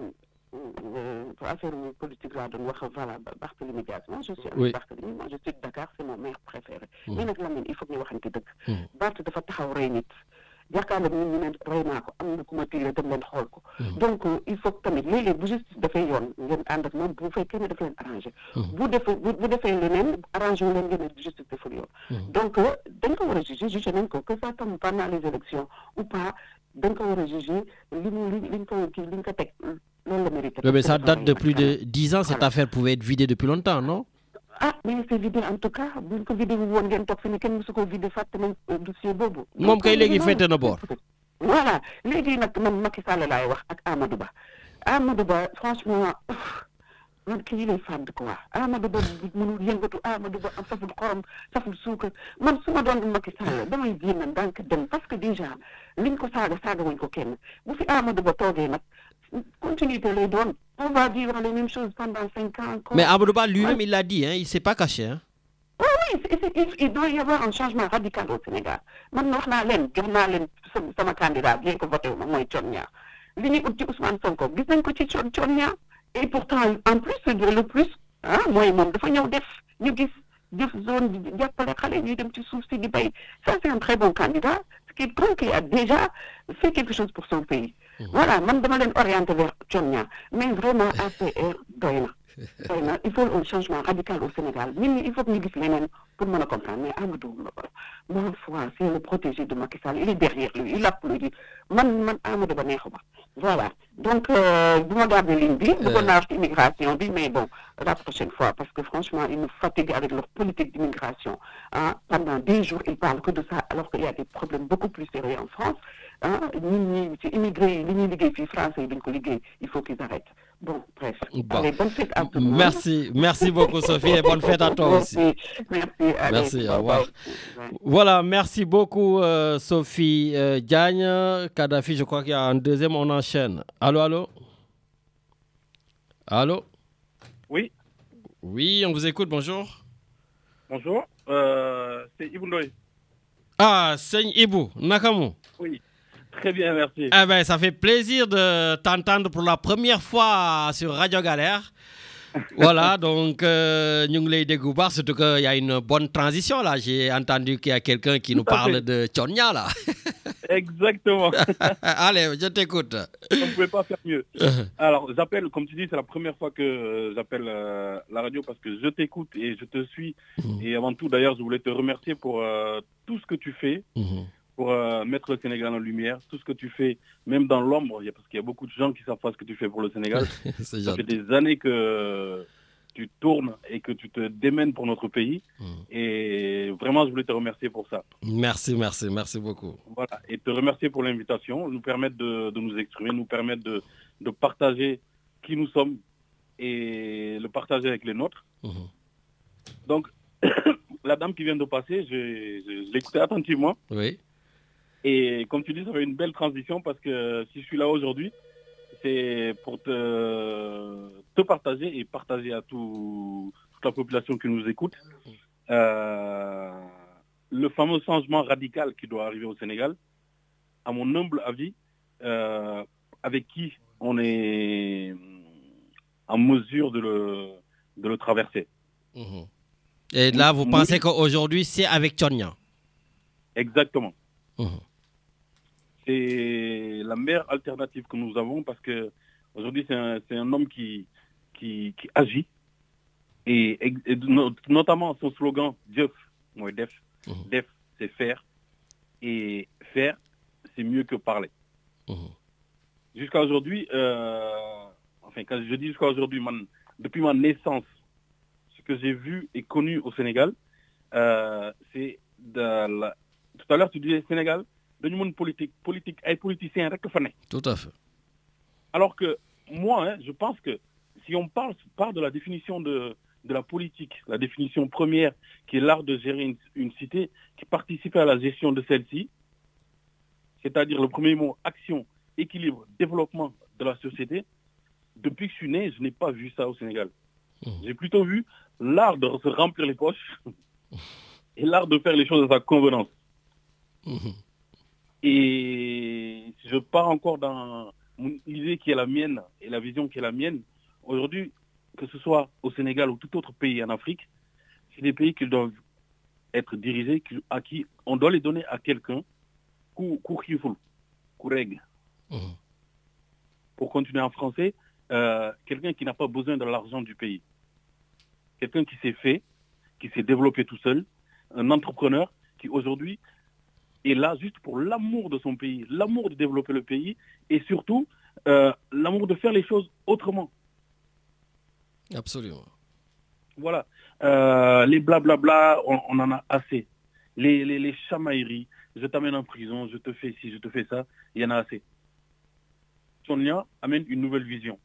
affaire politique laa doon wax voilà Barthélémy Dias moi je suis avec Barthélémy moi je suis de Dakar c'est mon maire préféré mais nag Lamine il faut que ñu waxante dëgg Barth dafa taxaw rey nit yaakaar naa ñu ne rey naa ko am na ku ma tiile dem leen xool ko donc il faut que tamit léeg-léeg bu justice dafay yoon ngeen ànd ak moom bu fekkee ne daf leen arrangé bu defee bu defee leneen arrangé wu leen ngeen ne justice deful yoon donc dañ ko war a juger juger nañ ko que ça tombe pendant les élections ou pas dañ ko war a juger li mu li liñ ko kii liñ ko teg loolu la mérite. Mais ça date de plus de dix ans, cette affaire pouvait être vidée depuis longtemps, non? Ah, mais c'est vidé en tout cas. Buñ ko vidé woon ngeen toog fi ni kenn musu ko vidé fàtte nañ dossier boobu. moom kay léegi féete na boor. Voilà léegi nag man Macky Sall laay wax ak Amadou Ba Amadou Ba franchement man kii lay fàdd quoi Amadou Ba mënul yëngatu Amadou Ba am saful xorom saful suukar man su ma doon Macky Sall damay génn ndànk dem parce que déjà liñ ko saaga saaga wuñ ko kenn bu fi Amadou Ba toogee nag continuité les donne. On va vivre les mêmes choses pendant cinq ans encore. Mais Amadou Ba lui-même, ouais. Il l'a dit, hein, il ne s'est pas caché. Hein. Oui, oui, c'est, c'est, il, il doit y avoir un changement radical au Sénégal. Maintenant, je vais vous dire candidat, bien que voté, moi, Tchonia. L'unique Ousmane Sonko, vous savez que Tchonia, et pourtant, en plus, le plus, hein, moi, je vais vous dire, nous def zone jàppale xale ñuy dem ci suuf si di bay ça c'est un très bon candidat ce qui prouve qu'il a déjà fait quelque chose pour son pays mmh. Voilà man dama leen orienté vers Tchonia mais vraiment A P R doy na doy na il faut un changement radical au Sénégal nit ñi il faut que ñu gis leneen pour mën a comprendre mais Amadou Ba ma foi c'est le protégé de Macky Sall il est derrière lui il applaudit man man Amadou Ba neexu ma voilà donc bu ma garder ligne bi bëggoon naa wax immigration bi mais bon la prochaine fois parce que franchement ils nous fatiguent avec leur politique d'immigration hein. Pendant des jours ils parlent que de ça alors qu'il y a des problèmes beaucoup plus sérieux en France hein. Nit ñi ci immigré yi li ñuy liggéey fii français yi duñ ko liggéey il faut qu'ils arrêtent. Bon, bref. Bon. Allez, bonne fête à tout le monde. Merci, merci beaucoup Sophie et bonne fête à toi aussi. Merci, allez, merci, au revoir. Voilà, merci beaucoup euh, Sophie euh, Diagne. Kadhafi, je crois qu'il y a un deuxième, on enchaîne. Allô, allô? Allô? Oui. Oui, on vous écoute, bonjour. Bonjour, euh, c'est Ibou Ndoye. Ah, c'est Ibou, Nakamu. Oui. Très bien, merci. Eh ben, ça fait plaisir de t'entendre pour la première fois sur Radio Galère. Voilà, donc, euh, nous ngi lay dégg bu baax, surtout qu'il y a une bonne transition là. J'ai entendu qu'il y a quelqu'un qui Tout nous parle fait. de Tchonia là. Exactement. Allez, je t'écoute. On ne pouvait pas faire mieux. Alors, j'appelle, comme tu dis, c'est la première fois que euh, j'appelle euh, la radio parce que je t'écoute et je te suis. Mhm. Et avant tout, d'ailleurs, je voulais te remercier pour euh, tout ce que tu fais, Mhm. pour euh, mettre le Sénégal en lumière, tout ce que tu fais, même dans l'ombre, il y a- parce qu'il y a beaucoup de gens qui savent pas ce que tu fais pour le Sénégal. C'est Ça fait gentil. des années que tu tournes et que tu te démènes pour notre pays. Mhm. Et vraiment, je voulais te remercier pour ça. Merci, merci, merci beaucoup. Voilà. Et te remercier pour l'invitation, nous permettre de, de nous exprimer, nous permettre de, de partager qui nous sommes et le partager avec les nôtres. Mhm. Donc, la dame qui vient de passer, je, je, je l'écoutais attentivement. Oui. Et comme tu dis, ça fait une belle transition parce que si je suis là aujourd'hui, c'est pour te, te partager et partager à tout, toute la population qui nous écoute euh, le fameux changement radical qui doit arriver au Sénégal, à mon humble avis, euh, avec qui on est en mesure de le, de le traverser. Mhm. Et là, vous Oui. pensez qu'aujourd'hui, c'est avec Tchonia? Exactement. Mhm. C'est la meilleure alternative que nous avons parce que aujourd'hui c'est un, c'est un homme qui, qui, qui agit et, et, et no- notamment son slogan Def, moi Def, Mhm. Def c'est faire et faire c'est mieux que parler. Mhm. Jusqu'à aujourd'hui, euh, enfin quand je dis jusqu'à aujourd'hui, man, depuis ma naissance, ce que j'ai vu et connu au Sénégal, euh, c'est de la... Tout à l'heure tu disais Sénégal, dañu mën politique, politique, ay politiciens rek fa ne. Tout à fait. Alors que moi, hein, je pense que si on parle, parle de la définition de, de la politique, la définition première qui est l'art de gérer une, une cité, qui participe à la gestion de celle-ci, c'est-à-dire le premier mot, action, équilibre, développement de la société, depuis que je suis né, je n'ai pas vu ça au Sénégal. Mmh. J'ai plutôt vu l'art de se remplir les poches et l'art de faire les choses à sa convenance. Mmh. Et je pars encore dans mon idée qui est la mienne et la vision qui est la mienne. Aujourd'hui, que ce soit au Sénégal ou tout autre pays en Afrique, c'est des pays qui doivent être dirigés, à qui on doit les donner à quelqu'un, pour continuer en français, euh, quelqu'un qui n'a pas besoin de l'argent du pays. Quelqu'un qui s'est fait, qui s'est développé tout seul, un entrepreneur qui aujourd'hui est là juste pour l'amour de son pays, l'amour de développer le pays et surtout euh, l'amour de faire les choses autrement. Absolument. Voilà. Euh, les blablabla, on, on en a assez. Les, les, les chamailleries, je t'amène en prison, je te fais ci, je te fais ça, il y en a assez. Tchonia amène une nouvelle vision.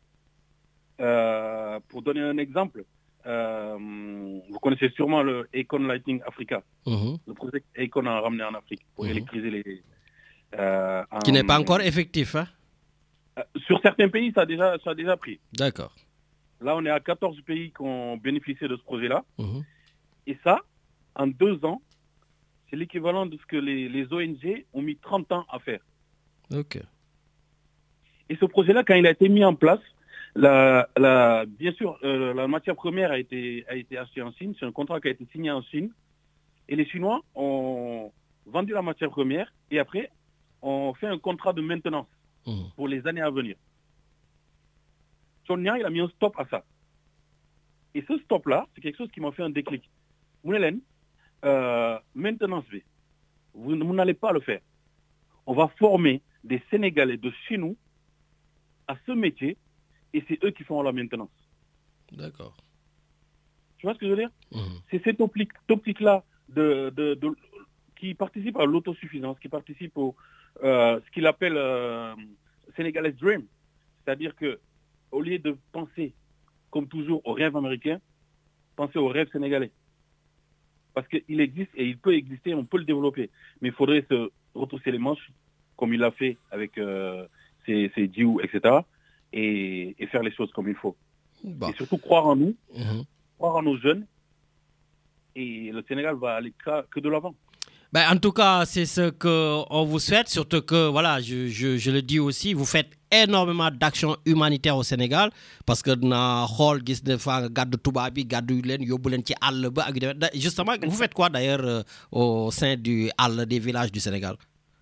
Euh, pour donner un exemple, euh, vous connaissez sûrement le Econ Lighting Africa. Mmh. Le projet Econ a ramené en Afrique pour mmh. électriser les... Euh, en... Qui n'est pas encore effectif, hein? euh, Sur certains pays, ça a déjà, ça a déjà pris. D'accord. Là, on est à quatorze pays qui ont bénéficié de ce projet-là. Mmh. Et ça, en deux ans, c'est l'équivalent de ce que les, les O N G ont mis trente ans à faire. Ok. Et ce projet-là, quand il a été mis en place, la, la, bien sûr, euh, la matière première a été, a été achetée en Chine. C'est un contrat qui a été signé en Chine. Et les Chinois ont vendu la matière première et après, on fait un contrat de maintenance mmh. pour les années à venir. Tchonia, il a mis un stop à ça. Et ce stop-là, c'est quelque chose qui m'a fait un déclic. Mounelen, euh, maintenance, vous, vous n'allez pas le faire. On va former des Sénégalais de chez nous à ce métier et c'est eux qui font la maintenance. D'accord. Tu vois ce que je veux dire? Mmh. C'est cette optique, optique-là de, de, de, qui participe à l'autosuffisance, qui participe au euh, ce qu'il appelle euh, Sénégalais Dream. C'est-à-dire que au lieu de penser, comme toujours, au rêve américain, pensez au rêve sénégalais. Parce qu'il existe et il peut exister, on peut le développer. Mais il faudrait se retrousser les manches, comme il l'a fait avec euh, ses, ses Diou, et cetera, et, et faire les choses comme il faut. Bon. Et surtout croire en nous, mmh. croire en nos jeunes, et le Sénégal va aller que de l'avant. Ben, en tout cas, c'est ce qu'on vous souhaite, surtout que, voilà, je, je, je le dis aussi, vous faites énormément d'actions humanitaires au Sénégal, parce que na xol gis ne fa gaddu tuba bi gaddu len yobbu len ci all ba ak justement vous faites quoi d'ailleurs euh, au sein du all des villages du Sénégal?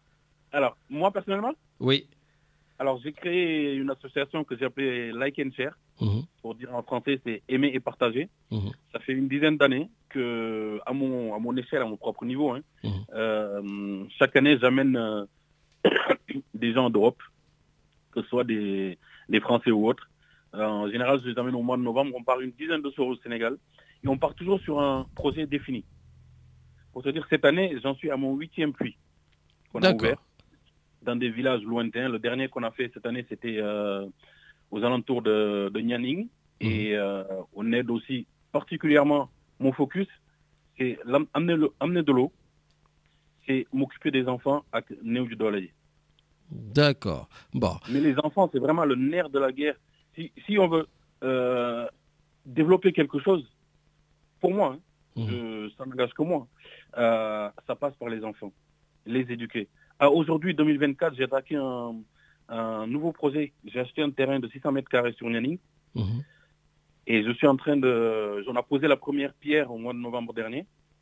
Alors, moi, personnellement, Oui. alors j'ai créé une association que j'ai appelée Like and Share. Mhm. Pour dire en français, c'est aimer et partager. Mhm. Ça fait une dizaine d'années que, à mon, à mon échelle, à mon propre niveau, hein, Mhm. euh, chaque année, j'amène euh, des gens d'Europe, que ce soit des, des Français ou autres. Euh, en général, je les amène au mois de novembre. On part une dizaine de soirs au Sénégal. Et on part toujours sur un projet défini. Pour te dire, cette année, j'en suis à mon huitième puits qu'on a D'accord. ouvert dans des villages lointains. Le dernier qu'on a fait cette année, c'était euh, aux alentours de, de Nianing. Et euh, on aide aussi particulièrement, mon focus, c'est l'am- amener, le- amener de l'eau, c'est m'occuper des enfants à Néo du Dolay. D'accord. Bon. Mais les enfants, c'est vraiment le nerf de la guerre. Si, si on veut euh, développer quelque chose, pour moi, hein, Mhm. je- ça n'engage que moi, euh, ça passe par les enfants, les éduquer. Ah, aujourd'hui, deux mille vingt-quatre, j'ai attaqué un, un nouveau projet. J'ai acheté un terrain de six cents mètres carrés sur Nianing. Mhm. Et je suis en train de... J'en ai posé la première pierre au mois de novembre dernier.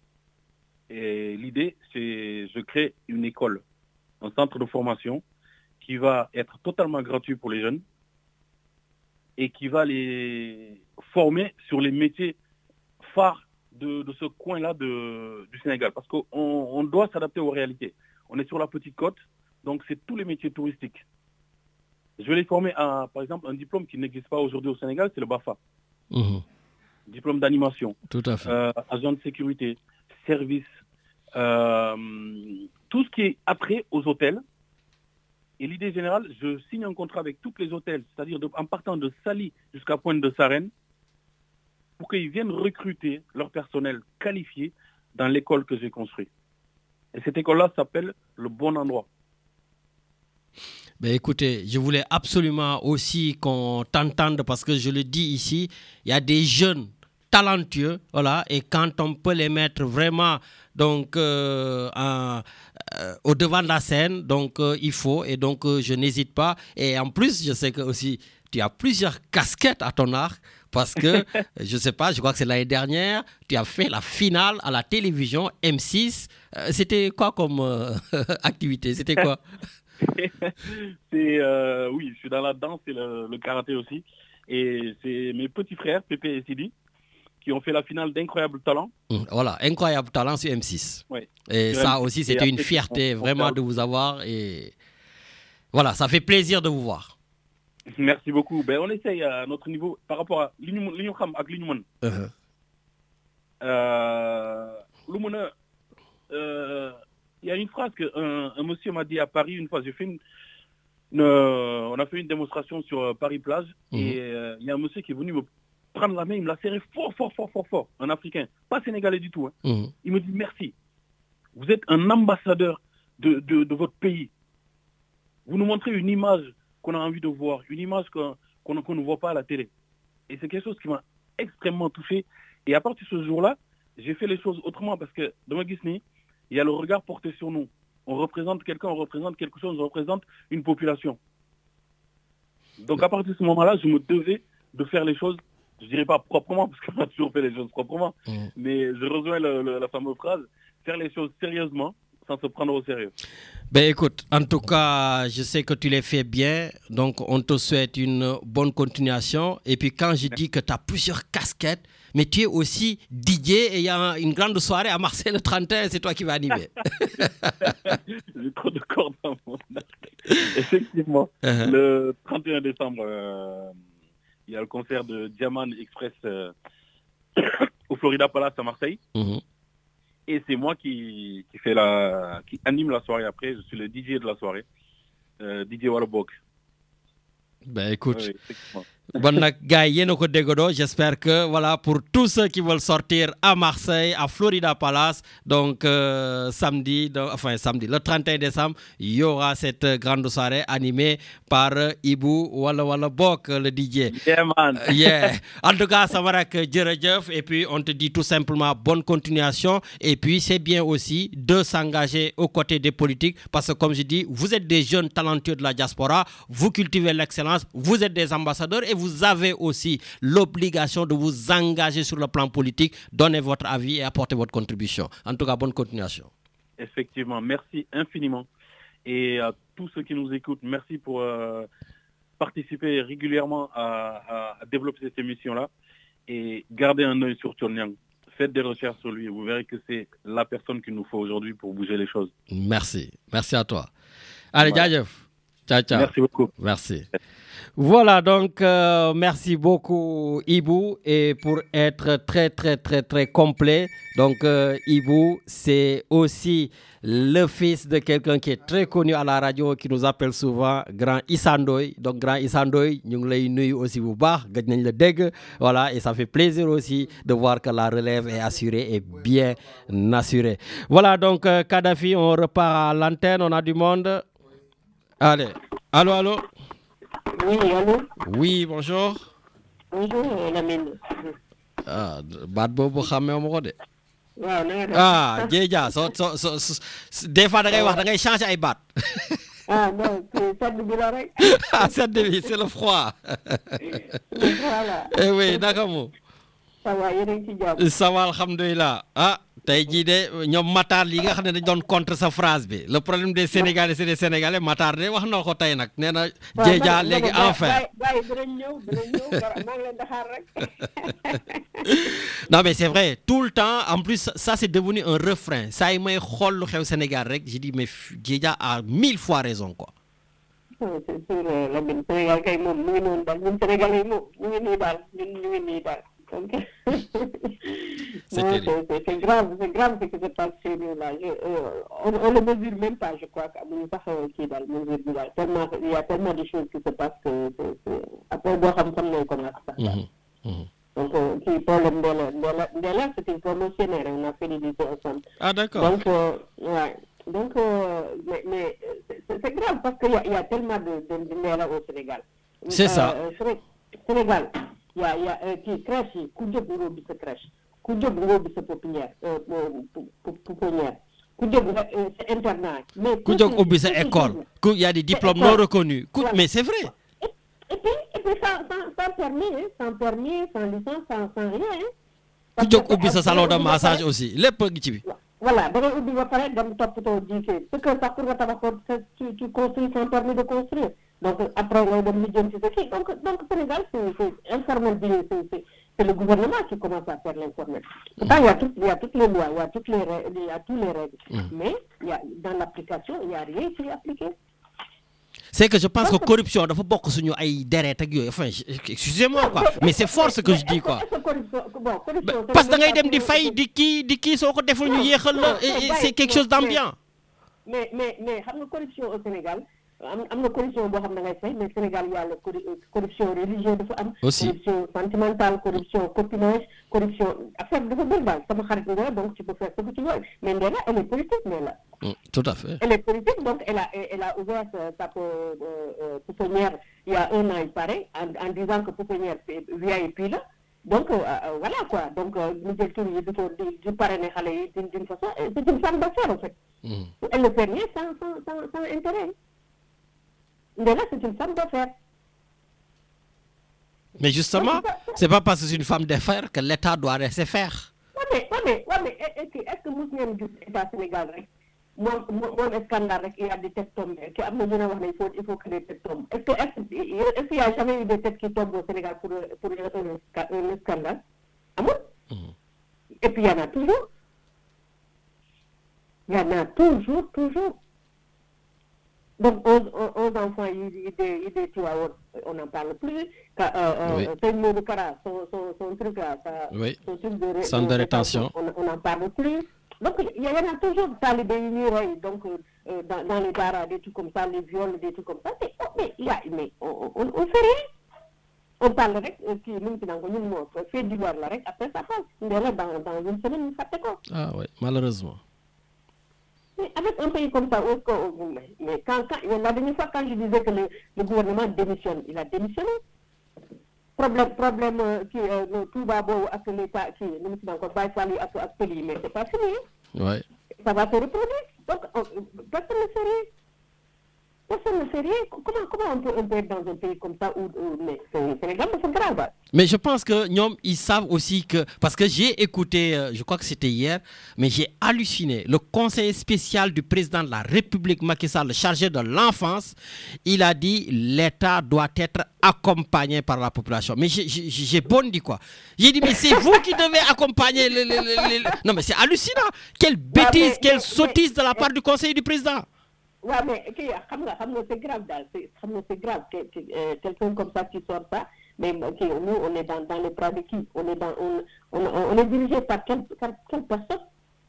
Et l'idée, c'est je crée une école, un centre de formation qui va être totalement gratuit pour les jeunes et qui va les former sur les métiers phares de, de ce coin-là de, du Sénégal. Parce qu'on on doit s'adapter aux réalités. On est sur la petite côte, donc c'est tous les métiers touristiques. Je vais les former à, par exemple, un diplôme qui n'existe pas aujourd'hui au Sénégal, c'est le BAFA. Mhm. Diplôme d'animation, Tout à fait. euh, agent de sécurité, service, euh, tout ce qui est après aux hôtels. Et l'idée générale, je signe un contrat avec tous les hôtels, c'est-à-dire de, en partant de Sali jusqu'à Pointe de Sarène, pour qu'ils viennent recruter leur personnel qualifié dans l'école que j'ai construite. Et cette école-là s'appelle Le Bon Endroit. Ben écoutez, je voulais absolument aussi qu'on t'entende parce que je le dis ici, il y a des jeunes talentueux, voilà, et quand on peut les mettre vraiment donc euh, en, euh, au devant de la scène, donc euh, il faut, et donc euh, je n'hésite pas. Et en plus, je sais que aussi tu as plusieurs casquettes à ton arc parce que je sais pas, je crois que c'est l'année dernière, tu as fait la finale à la télévision M six. Euh, c'était quoi comme euh, activité? C'était quoi? c'est euh, oui, je suis dans la danse et le, le karaté aussi. Et c'est mes petits frères, Pépé et Sidi, qui ont fait la finale d'Incroyable Talent. Voilà, Incroyable Talent sur M six. Ouais. Et Sur ça M six. aussi, Et c'était une après, fierté on- on vraiment fait- de vous avoir. Et voilà, ça fait plaisir de vous voir. Merci beaucoup. Ben, on essaye à notre niveau par rapport à l'Union l'Union Kham ak l'Union Man. Uh-huh. Euh, lu mun a, euh, il y a une phrase que un, un monsieur m'a dit à Paris une fois. J'ai fait une, une, euh, on a fait une démonstration sur euh, Paris plage Mhm. et euh, il y a un monsieur qui est venu me prendre la main, il me l'a serré fort, fort, fort, fort, fort, un Africain, pas sénégalais du tout. Hein. Mhm. Il me dit merci. Vous êtes un ambassadeur de, de, de votre pays. Vous nous montrez une image qu'on a envie de voir, une image qu'on qu'on qu'on ne voit pas à la télé. Et c'est quelque chose qui m'a extrêmement touché. Et à partir de ce jour-là, j'ai fait les choses autrement parce que dans ma Disney, il y a le regard porté sur nous. On représente quelqu'un, on représente quelque chose, on représente une population. Donc à partir de ce moment-là, je me devais de faire les choses, je dirais pas proprement, parce qu'on a toujours fait les choses proprement, Mhm. mais je rejoins le- le- la fameuse phrase, faire les choses sérieusement, sans se prendre au sérieux. Ben écoute, en tout cas, je sais que tu les fais bien, donc on te souhaite une bonne continuation. Et puis quand je dis que tu as plusieurs casquettes, mais tu es aussi D J et il y a une grande soirée à Marseille le trente et un, c'est toi qui vas animer. J'ai trop de cordes dans mon arc. Effectivement, Uh-huh. le trente et un décembre, euh, il y a le concert de Diamond Express euh, au Florida Palace à Marseille. Mhm. Et c'est moi qui, qui, fait la, qui anime la soirée après. Je suis le D J de la soirée, euh, D J Wallabok. Ben écoute, Oui, effectivement. bon nag gars yi yéen a ko déggoo, j'espère que voilà pour tous ceux qui veulent sortir à Marseille, à Florida Palace, donc euh, samedi, donc, enfin samedi, le trente et un décembre, il y aura cette grande soirée animée par euh, Ibou Walla Walla Bok, le D J. Yeah, man. Euh, yeah. En tout cas, ça va avec Djeredjeuf et puis on te dit tout simplement bonne continuation et puis c'est bien aussi de s'engager aux côtés des politiques parce que comme je dis, vous êtes des jeunes talentueux de la diaspora, vous cultivez l'excellence, vous êtes des ambassadeurs et vous avez aussi l'obligation de vous engager sur le plan politique, donner votre avis et apporter votre contribution. En tout cas, bonne continuation. Effectivement, merci infiniment. Et à tous ceux qui nous écoutent, merci pour euh, participer régulièrement à, à, à développer cette émission-là. Et gardez un œil sur Thione. Faites des recherches sur lui. Vous verrez que c'est la personne qu'il nous faut aujourd'hui pour bouger les choses. Merci. Merci à toi. Allez, voilà. Djadjef. Ciao, ciao. Merci beaucoup. Merci. Voilà, donc euh, merci beaucoup Ibou, et pour être très très très très complet, donc euh, Ibou c'est aussi le fils de quelqu'un qui est très connu à la radio, qui nous appelle souvent Grand Issa Ndoye. Donc Grand Issa Ndoye, ñu ngi lay nuyu aussi bu baax, gëj nañ la dégg, voilà, et ça fait plaisir aussi de voir que la relève est assurée et bien assurée. Voilà, donc euh, Kadhafi, on repart à l'antenne, on a du monde. Allez, allô, allô. Oui, allô. Oui, bonjour. Bonjour, Lamine. Ah, baat boobu xàmmee ma ko de. waaw na nga def. ah Diedja soo soo soo des fois da ngay wax da ngay changer ay baat. ah non c'est sedd bi la rek. ah sedd bi c'est le froid. voilà. eh oui naka mu. ça va yéen a ngi ci jàmm. ça va alhamdulilah. ah tey jii de ñoom Matar li nga xam ne dañ doon contre sa phrase bi le problème des Sénégalais c'est des Sénégalais Matar de wax na ko tey nag nee na. Diedja léegi enfin. waaw dinañ ñëw dinañ ñëw maa ngi leen di xaar rek. non mais c'est vrai tout le temps en plus ça c'est devenu un refrain saa yi may xool lu xew Sénégal rek j'ai dit mais Diedja a mille fois raison quoi. c'est sûr la bin Sénégal kay moom mu ngi noonu daal ñun Sénégalais moom ñu ngi nii daal ñun ñu ngi nii daal. Donc, c'est, non, c'est, c'est, c'est grave, c'est grave ce qui se passe chez nous là. Je, euh, on ne le mesure même pas, je crois. Tellement, il y a tellement de choses qui se passent que c'est, c'est, après, on doit comprendre comment ça se passe. Donc, euh, le problème de là, c'est une promotionnaire. On a fait des décisions ensemble. Ah, d'accord. Donc, euh, ouais. Donc, euh, mais, mais c'est, c'est grave parce qu'il y a, il y a tellement de, de, de là au Sénégal. C'est euh, ça. Euh, Sénégal. Il y a, il y a euh, qui crèche, Koudjo Bourou de cette crèche, Koudjo Bourou de cette pépinière, euh, pépinière, Koudjo c'est internat. Koudjo Bourou c'est école, il y a des diplômes non reconnus, Koudjo, mais c'est vrai. Et, et puis, et puis sans, sans, sans permis, hein, sans permis, sans licence, sans, sans rien. Hein. Koudjo Bourou c'est salon de massage aussi, les petits. Voilà, dans le va paraître dans le top de dire que ça pour tu, tu construis sans permis de construire. Donc après on va me dire c'est qui. Donc donc Sénégal c'est, c'est informel, c'est, c'est, c'est le gouvernement qui commence à faire l'informel. Pourtant il y a toutes il y a toutes les lois, il y a toutes les il y a tous les règles, mmh. mais il y a dans l'application il y a rien qui est appliqué. C'est que je pense que corruption dafa bokk suñu ay deret ak yooyu, enfin excusez-moi quoi, mais c'est fort ce que je dis quoi. Parce que da ngay dem di fay di kii di kii soo ko deful ñu yéexal la, c'est quelque chose d'ambiant. Mais mais mais xam nga corruption au Sénégal am am na corruption boo xam ne ngay fay, mais Sénégal y a la corruption religieuse dafa am, corruption sentimentale, corruption copinage, corruption affaire dafa bëri daal sama xarit nga donc tu peux faire ce que tu veux. Mais Ndella elle est politique Ndella. Tout à fait. Elle est politique, donc elle a, elle a ouvert sa pouponnière il y a un an, il paraît, en, en disant que pouponnière c'est V I P là. Donc euh, voilà quoi. Donc nous disons du parrainer d'une façon, c'est une femme d'affaires en fait. Mm. Elle ne fait rien sans, sans, sans, sans intérêt. Mais là c'est une femme d'affaires. Mais justement, c'est pas parce que c'est une femme d'affaires que l'État doit laisser faire. Oui mais, oui mais, oui mais est-ce que, est-ce que nous sommes du État sénégalais? Moi, moi, le scandale, il y a des têtes tombées. Il faut, il faut que des têtes tombent. Est-ce qu'il est est n'y a jamais eu des têtes qui tombent au Sénégal pour, pour le scandale? Ah bon? Mm-hmm. Et puis il y en a toujours. Il y en a toujours, toujours. Donc, aux enfants, il est on n'en parle plus. C'est le mot de Cara, son truc là. Oui. Son truc de, centre de rétention. On n'en parle plus. Donc, il y en a toujours talibé une donc euh, dans, dans les daras, des trucs comme ça, les viols, des trucs comme ça. Mais, mais, y a, mais on, on, on fait rien. On parle avec qui nous nous fait du voir là, après ça passe. Dans, dans une semaine, ça fait quoi? Ah oui, malheureusement. Mais avec un pays comme ça, où est-ce que, mais quand, quand, la dernière fois, quand je disais que le, le gouvernement démissionne, il a démissionné. Problème, problème qui euh, tout va beau avec l'État qui nous sommes encore pas fallu à ce pays, mais c'est pas fini. Ouais. Ça va se reproduire. Donc, on, personne ne fait rien. Personne ne fait rien. Comment, comment on, peut, on peut être dans un pays comme ça où, où mais c'est Sénégal, c'est grave. Mais je pense que ñoom ils savent aussi que parce que j'ai écouté, euh, je crois que c'était hier, mais j'ai halluciné. Le conseiller spécial du président de la République Macky Sall, chargé de l'enfance, il a dit l'État doit être accompagné par la population. Mais j'ai, j'ai, j'ai bondi quoi. J'ai dit mais c'est vous qui devez accompagner les, les, les, les... Non mais c'est hallucinant. Quelle bêtise, ouais, mais, quelle mais, sottise mais, de la part du conseiller du président. Ouais, mais okay, c'est grave, c'est, c'est grave que, que euh, quelqu'un comme ça qui sort ça. Mais okay, nous, on est dans, dans les bras de qui? On est, dans, on, on, on est dirigé par quelle, par quelle personne?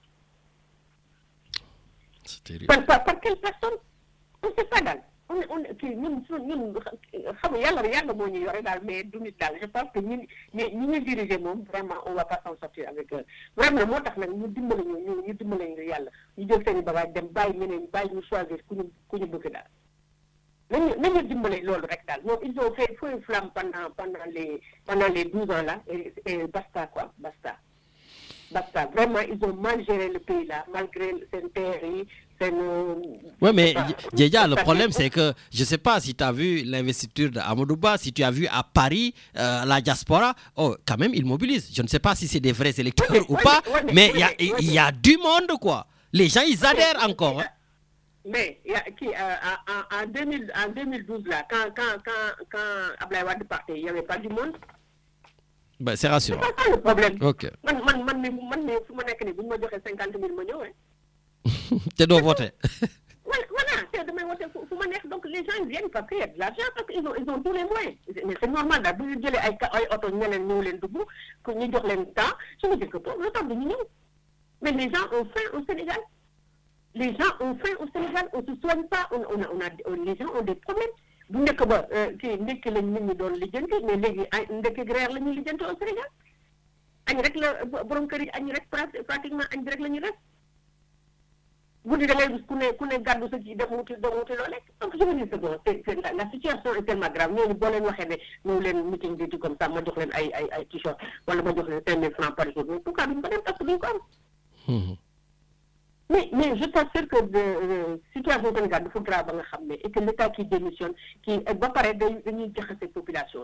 C'est terrible. Par, par, par quelle personne? On ne sait pas daal. On, on, ñun ñun xam nga yàlla yàlla moo ñu yore daal mais du nit daal je pense que ñun ñi ñu diriger moom vraiment on va pas s'en sortir avec eux vraiment moo tax nag ñu dimbali ñu ñu ñu dimbali ñu yàlla ñu jël seen i bagage dem bàyyi ñeneen bàyyi ñu choisir ku ñu ku ñu bëgg daal nañu nañu dimbali loolu rek daal ñoom ils ont fait feu et flamme pendant pendant les pendant les douze ans là et, et basta quoi basta basta vraiment ils ont mal géré le pays là malgré seen terre yi. Oui, mais Djeja, le problème, c'est que je ne sais pas si tu as vu l'investiture d'Amadou Ba, si tu as vu à Paris euh, la diaspora, oh, quand même, ils mobilisent. Je ne sais pas si c'est des vrais électeurs oui, ou oui, pas, oui, mais il oui, y, oui, y a du monde, quoi. Les gens, ils adhèrent oui, encore. Hein. Mais y a, qui, euh, en, en, deux mille, en deux mille douze, là, quand, quand, quand, quand Abdoulaye Wade partait, il n'y avait pas du monde. Ben, c'est rassurant. C'est pas ça le problème. Ok. Man, man, man, man, man, man, man, man, man, cinquante mille millions, hein. Tu dois voter. Voilà, c'est demain voter. Donc les gens ils viennent parce qu'il y a de l'argent, parce qu'ils ont, ils ont tous les moyens. Mais c'est normal, là, vous avez des autos, vous avez des temps, vous avez des temps, je me dis que pour le temps de nous. Mais les gens ont faim au Sénégal. Les gens ont faim au Sénégal, on ne se soigne pas, on, on a, on a, on, les gens ont des problèmes. Vous n'êtes pas, qui n'est que les gens dans les gens, mais les gens qui grèrent les gens au Sénégal. Agne rek la borom kër yi agne rek pratiquement agne rek la ñu def. Vous dites que vous avez gardé ce qui est de monter de monter donc je veux dire que bon, c'est, c'est, la, la situation est tellement grave. Nous, nous avons nous les meeting des trucs comme ça, moi, je ai un t-shirt, voilà, moi, je cinq mille francs par jour. Mais pourquoi nous ne pouvons pas faire comme mais, mais je t'assure que la situation au Sénégal, il faut grave et que l'État qui démissionne, qui va paraître de nous dire cette population.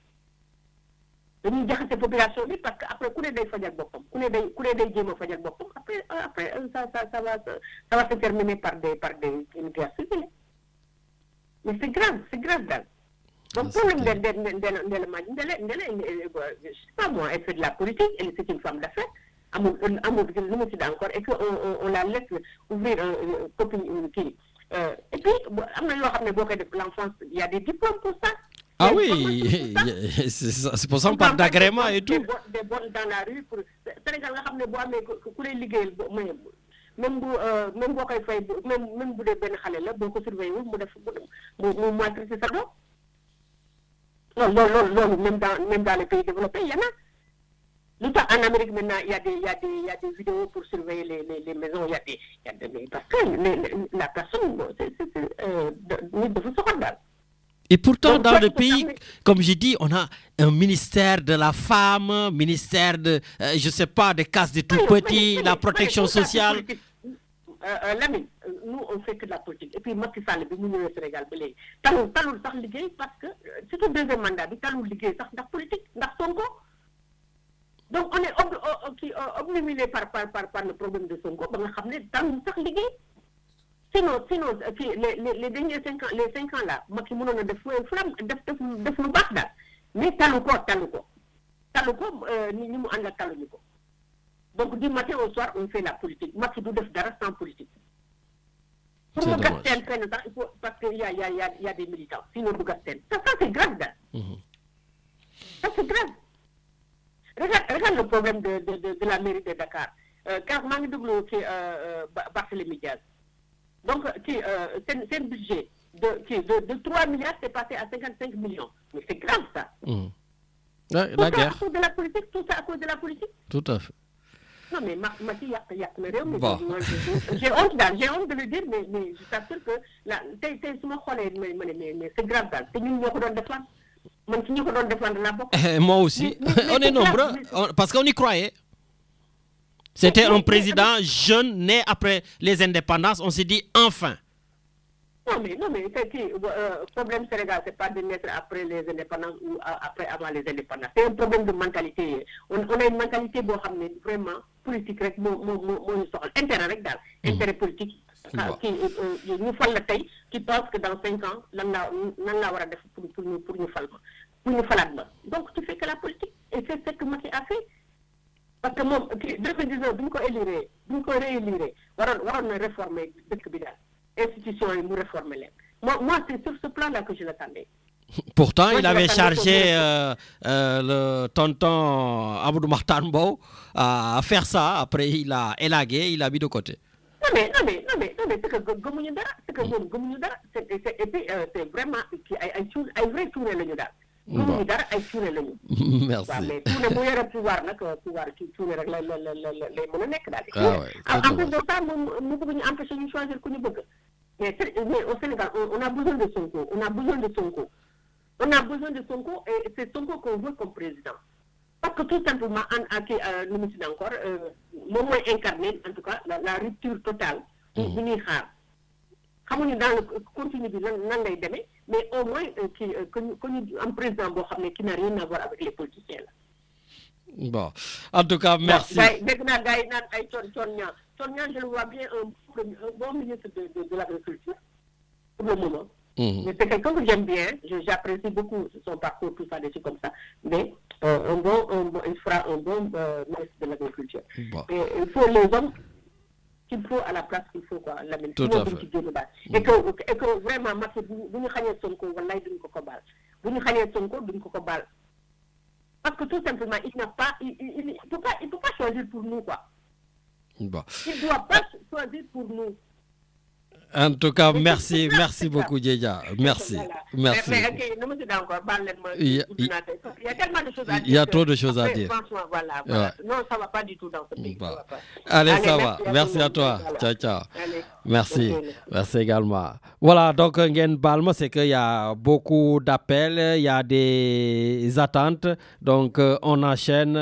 dañuy jaxase population bi parce que après ku ne day fajal boppam ku ne day ku ne day jéem a fajal boppam après après ça ça ça va ça va se terminer par des par des une guerre civile mais c'est grave c'est grave daal donc problème de de de de de la ma de de je sais pas moi elle fait de la politique elle c'est une femme d'affaires amul amul lu mu ci encore et que on on la laisse ouvrir un copine kii et puis am na yoo xam ne boo koy def l'enfance il y a des diplômes pour ça. Ah oui, c'est, c'est pour ça qu'on parle d'agrément et tout. Des bonnes dans la rue pour Sénégal nga xam ne boo amee ku lay liggéeyal même bu même boo koy fay même même bu dee benn xale la boo ko surveillé wul mu def mu mu maltraité sa doom. loolu loolu loolu même dans même dans les pays développés il y en a. Lu tax en Amérique maintenant il y a des il y a des il y a des vidéos pour surveiller les les les maisons il y a des il y a des parce que les, la personne c'est c'est euh nit dafa soxal daal. Et pourtant, dans le pays, comme j'ai dit, on a un ministère de la femme, ministère de, euh, je ne sais pas, des cases de tout petits, la protection sociale. Euh, Lamine, nous, on fait que de la politique. Et puis, Macky Sall, nous, nous, au Sénégal, talou, talou, talou, liggéey, parce que c'est un deuxième mandat, talou, liggéey, sax, ndax politique, ndax Sonko. Donc, on est ob, ob, ob, obnubilé par, par, par, par le problème de Sonko, ba nga xam ne talou, sax, liggéey. Sinon, sinon, les, les, les derniers cinq ans, les cinq ans là, Macky mënoon na def flamme, def def def lu baax daal. Mais talu ko, talu ko. Talu ko, ni ñu mu ànd ak taluñu ko. Donc, du matin au soir, on fait la politique. Macky du def dara sans politique. Pour mu gas teen fenn sax, il faut, parce qu'il y a, il y a, il y a, il y a des militants. Sinon, du gas teen. Ça, ça c'est grave daal. Mm-hmm. Ça, c'est grave. Regarde, regarde le problème de, de, de, de la mairie de Dakar. Euh, car maa ngi déglu ci euh, Barthélémy Diaz. Donc, euh, c'est un budget de, de, de trois milliards, c'est passé à cinquante-cinq millions. Mais c'est grave, ça. Mmh. La, tout la ça guerre. à cause de la politique, tout ça à cause de la politique. Tout à fait. Non, mais Macky, il y a le réel. Bon. J'ai honte, j'ai honte de le dire, mais, mais je t'assure que là, c'est c'est grave, ça. C'est nous qui devons défendre. Nous qui devons défendre la boque. Moi aussi. Mais, mais, on est nombreux, on, parce qu'on y croyait. C'était un président jeune, né après les indépendances. On s'est dit, enfin. Non, mais, non, mais c'est qui euh, problème Sénégal, c'est pas de naître après les indépendances ou après avant les indépendances. C'est un problème de mentalité. On, on a une mentalité bon, vraiment politique, rek, mo, mo, mo, mo, intérêt rek, daal, intérêt politique. Qui nous fait la taille, qui pense que dans cinq ans, l'on a pour, pour, nous, pour nous faire. Pour nous faire donc, tu fais que la politique. Et c'est ce que Macky a fait. Parce que moi, deux mille dix-neuf, nous avons élire, nous avons réélire, nous avons réformer ce que institutions et nous réformer les. Moi, moi c'est sur ce plan-là que je l'attendais. Pourtant, moi, il avait chargé euh, euh, le tonton Amadou Mahtar Mbow à faire ça. Après, il a élagué, il a mis de côté. Non, mais, non, mais, non, mais, non, mais c'est que Gomouni Dara, c'est que Gomouni Dara, c'est vraiment un vrai tour le Nudar. Gomouni Dara, un tour le Nudar. Merci. Mais tout le monde a pouvoir, pouvoir, tout les mononèques. Ah en plus de ça, nous pouvons empêcher de choisir ce qu'on veut. Mais, mais au Sénégal, on, on a besoin de Sonko. On a besoin de Sonko. On a besoin de Sonko et c'est Sonko qu'on veut comme président. Parce que tout simplement, euh, nous sommes encore, euh, moment incarné, en tout cas, la, la rupture totale. Nous sommes mm. dans le continu de l'année, mais au moins euh, qui, euh, que, que nous, un président qui n'a rien à voir avec les politiciens. Là. Bon, en tout cas, merci. Je le vois bien un, un bon ministre de, de, de l'agriculture, pour le moment. Mmh. Mais c'est quelqu'un que j'aime bien, j'apprécie beaucoup son parcours, tout ça, des choses comme ça. Mais euh, un bon, un bon, il fera un bon euh, ministre de l'agriculture. Bon. Et il faut les hommes qu'il faut à la place qu'il faut, quoi. La tout à fait. Et, que, et que vraiment, vous nous avez Sonko, wallahi, d'une kokobal. Vous nous avez Sonko, d'une kokobal. Parce que tout simplement, il n'a pas, il ne il, il peut, pas, il peut pas choisir pour nous, quoi. Bon. Il ne doit pas choisir pour nous. En tout cas, merci, merci beaucoup, Djeja. Merci. Merci. Mais, mais, okay, il, y a, il, il y a tellement de choses à dire. Il y a trop de choses à dire. Franchement, voilà. voilà. Ouais. Non, ça ne va pas du tout dans ce pays. Bon. Ça va pas. Allez, Allez, ça merci va. à Merci à, à toi. voilà. Ciao, ciao. Allez. Merci. Okay. Merci également. Voilà, donc, Ngen Balma, c'est qu'il y a beaucoup d'appels, il y a des attentes. Donc, on enchaîne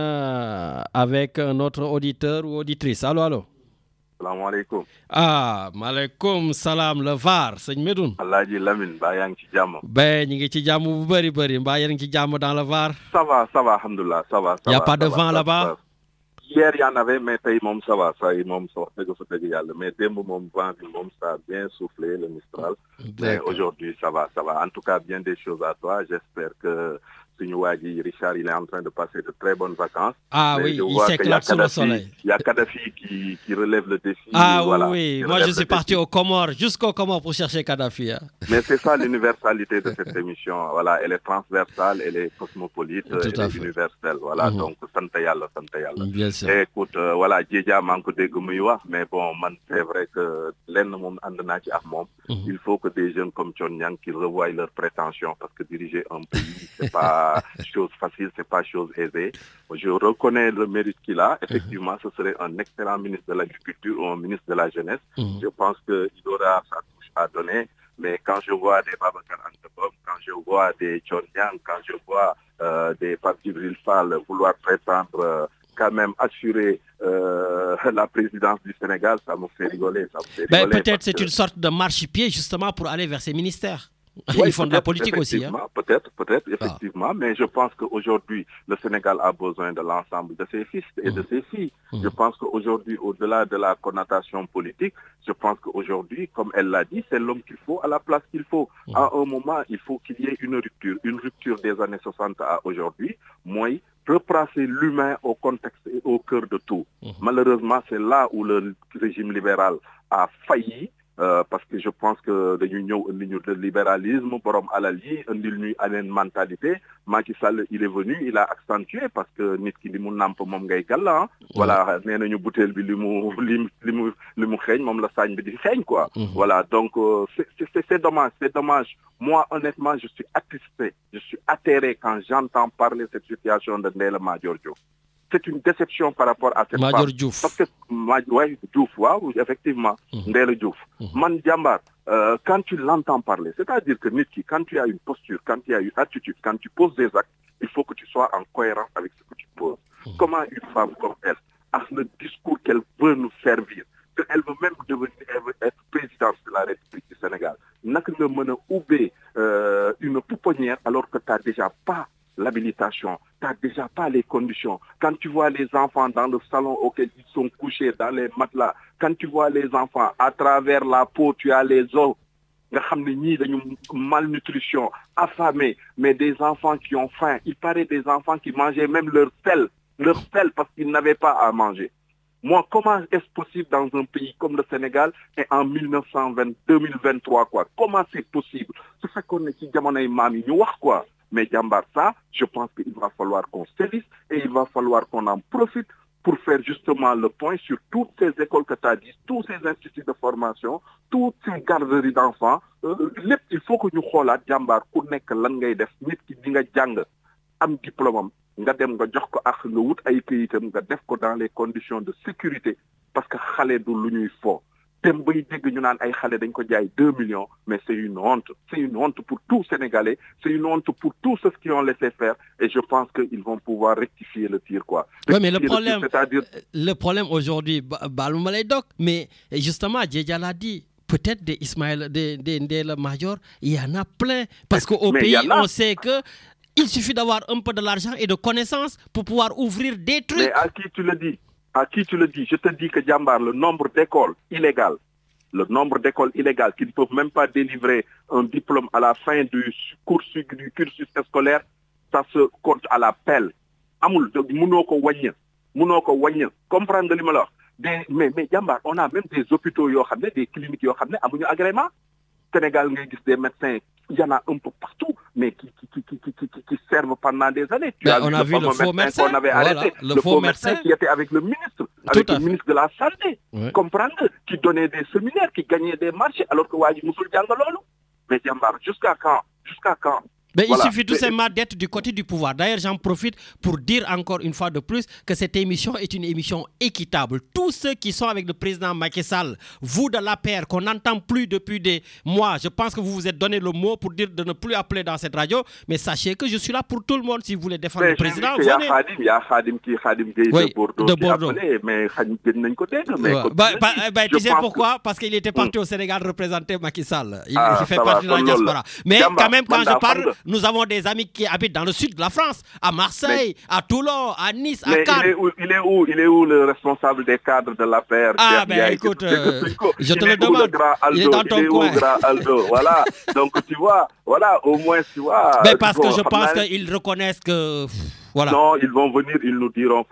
avec notre auditeur ou auditrice. Allô, allô. Salam alaikum. Ah, maaleykum salam le V A R sëñ Medoune. Alaaji Lamine mbaa yaa ngi ci jàmm. Ben ñu ngi ci jàmm bu bëri bëri mbaa yéen ngi ci jàmm dans le V A R. Ça va, ça va, alhamdoulilah, ça va. Il n'y a pas de vent là-bas. Hier il y en avait mais tey moom ça va, ça y moom sa wax dëgg fa dëgg yàlla mais démb moom vent bi moom ça a bien soufflé le Mistral. Mais aujourd'hui ça va, ça va. En tout cas bien des choses à toi. J'espère que Richard, il est en train de passer de très bonnes vacances. Ah mais oui, il s'éclate sous le soleil. Il y a Kadhafi qui, qui relève le défi. Ah voilà, oui, moi je suis parti aux Comores, jusqu'aux Comores pour chercher Kadhafi. Hein. Mais c'est ça l'universalité de cette émission. Voilà, elle est transversale, elle est cosmopolite, Tout elle à est fait. universelle. Voilà, Mm-hmm. donc sante yalla, sante yalla. Bien sûr. Et écoute, euh, voilà, Djeja manque de wax, mais bon, man, c'est vrai que l'un mom andna ci ak mom. Il faut que des jeunes comme Thione Niang qui revoient leurs prétentions parce que diriger un pays, c'est pas chose facile, c'est pas chose aisée. Je reconnais le mérite qu'il a. Effectivement, ce serait un excellent ministre de l'Agriculture ou un ministre de la Jeunesse. Mm-hmm. Je pense qu'il aura sa touche à donner. Mais quand je vois des Babacar Anta Ngom, quand je vois des Thione Niang, quand je vois euh, des Pape Djibril Fall vouloir prétendre euh, quand même assurer euh, la présidence du Sénégal, ça me fait rigoler. Ça me fait Ben, rigoler peut-être c'est que... une sorte de marche-pied justement pour aller vers ces ministères. Oui, Ils font de la politique aussi. Hein. Peut-être, peut-être, effectivement, ah. mais je pense qu'aujourd'hui, le Sénégal a besoin de l'ensemble de ses fils et mmh. de ses filles. Mmh. Je pense qu'aujourd'hui, au-delà de la connotation politique, je pense qu'aujourd'hui, comme elle l'a dit, c'est l'homme qu'il faut à la place qu'il faut. Mmh. À un moment, il faut qu'il y ait une rupture, une rupture des années soixante à aujourd'hui. Moi, replacer l'humain au contexte et au cœur de tout. Mmh. Malheureusement, c'est là où le régime libéral a failli. Euh, parce que je pense que l'union le libéralisme borom alal yi andil ñuy aneen mentalité Macky Sall il est venu il a accentué parce que nit ki li mu namp moom ngay gàlla voilà nee nañu butéel bi li mu li li mu li mu xeeñ moom la saañ bi di xeeñ quoi. Voilà donc euh, c'est, c'est c'est dommage c'est dommage. Moi honnêtement je suis attristé, je suis atterré quand j'entends parler de cette situation de Ndella Madior Diouf. C'est une déception par rapport à cette Madior femme. Diouf. Parce que ouais, Diouf, ouais, effectivement, mmh. Ndella Diouf. Mmh. Man Diambar, euh, quand tu l'entends parler, c'est-à-dire que Nitki, quand tu as une posture, quand tu as une attitude, quand tu poses des actes, il faut que tu sois en cohérence avec ce que tu poses. Mmh. Comment une femme comme elle, à le discours qu'elle veut nous servir, qu'elle veut même devenir elle veut être présidente de la République du Sénégal, n'a nga mën a ubbee euh, une pouponnière alors que tu n'as déjà pas l'habilitation, tu n'as déjà pas les conditions. Quand tu vois les enfants dans le salon auquel ils sont couchés, dans les matelas, quand tu vois les enfants à travers la peau, tu as les os, nga xam ne ñii dañu malnutrition, affamés, mais des enfants qui ont faim. Il paraît des enfants qui mangeaient même leur sel, leur sel parce qu'ils n'avaient pas à manger. Moi, comment est-ce possible dans un pays comme le Sénégal et en mille neuf cent vingt, deux mille vingt-trois, quoi? Comment c'est possible? Ce fait qu'on est ci jamonoy maam yi ñu wax quoi. Mais Jambar, ça, je pense qu'il va falloir qu'on sévisse et il va falloir qu'on en profite pour faire justement le point sur toutes ces écoles que tu as dit, tous ces instituts de formation, toutes ces garderies d'enfants. Euh, il faut que nous xoolaat Jambar ku nekk lan ngay def nit ki di nga jàng am diplôme nga dem nga jox ko ak nga wut ay këyitam nga def ko dans les conditions de sécurité parce que xale du lu ñuy fo dem bay dégg ñu naan ay xale dañ ko jaay deux millions mais c'est une honte c'est une honte pour tout Sénégalais c'est une honte pour tous ceux qui ont laissé faire et je pense qu'ils vont pouvoir rectifier le tir quoi. Oui mais le problème le, tir, c'est-à-dire... le problème aujourd'hui Balou Malay Doc mais justement Djedja l'a dit peut-être des Ismaël des des Ndella Madior il y en a plein parce qu'au pays on sait que il suffit d'avoir un peu de l'argent et de connaissances pour pouvoir ouvrir des trucs. Mais à qui tu le dis? À qui tu le dis? Je te dis que Jambar, le nombre d'écoles illégales, le nombre d'écoles illégales qui ne peuvent même pas délivrer un diplôme à la fin du cursus, du cursus scolaire, ça se compte à la pelle. Amul, munoo ko wàññi, munoo ko wàññi. Comprendre li ma la wax? Des, mais mais Jambar, on a même des hôpitaux yoo xam ne, des cliniques yoo xam ne amuñu agrément. Sénégal ngay gis des médecins, il y en a un peu partout, mais qui, qui, qui, qui, qui, qui, qui servent pendant des années. Tu ben, as on vu a le vu le faux médecin, qu'on avait voilà, arrêté, le, le faux, faux médecin. médecin qui était avec le ministre, avec le ministre de la Santé, ouais. Comprendre, qui donnait des séminaires, qui gagnait des marchés, alors que Wadi Moussoul Diangalolo. Mais Diambar, jusqu'à quand? Jusqu'à quand? Mais voilà. Il suffit tout simplement d'être du côté du pouvoir. D'ailleurs, j'en profite pour dire encore une fois de plus que cette émission est une émission équitable. Tous ceux qui sont avec le président Macky Sall, vous de l'A P R, qu'on n'entend plus depuis des mois, je pense que vous vous êtes donné le mot pour dire de ne plus appeler dans cette radio, mais sachez que je suis là pour tout le monde. Si vous voulez défendre mais le président, venez. Il y a Khadim, il y a Khadim qui Khadim Gueye oui, de Bordeaux, de Bordeaux. Qui appelé, mais Khadim Gueye côté. Mais ouais. bah, bah, bah, tu sais pourquoi? Parce qu'il était parti mmh. au Sénégal représenter Macky Sall. Il, ah, il fait partie va, de la diaspora. Mais Jamba, quand même, quand Manda, je parle, Fanda. nous avons des amis qui habitent dans le sud de la France, à Marseille, mais, à Toulon, à Nice, à Cannes. Il est, où, il, est où, il est où le responsable des cadres de l'A P R? Ah ben écoute, euh, je te le demande. Le il est dans ton il est coin. Où, grand Aldo voilà. Donc tu vois, voilà, au moins tu vois. Mais parce bon, que je pense qu'ils reconnaissent que... Voilà. Non, ils vont venir, ils nous diront,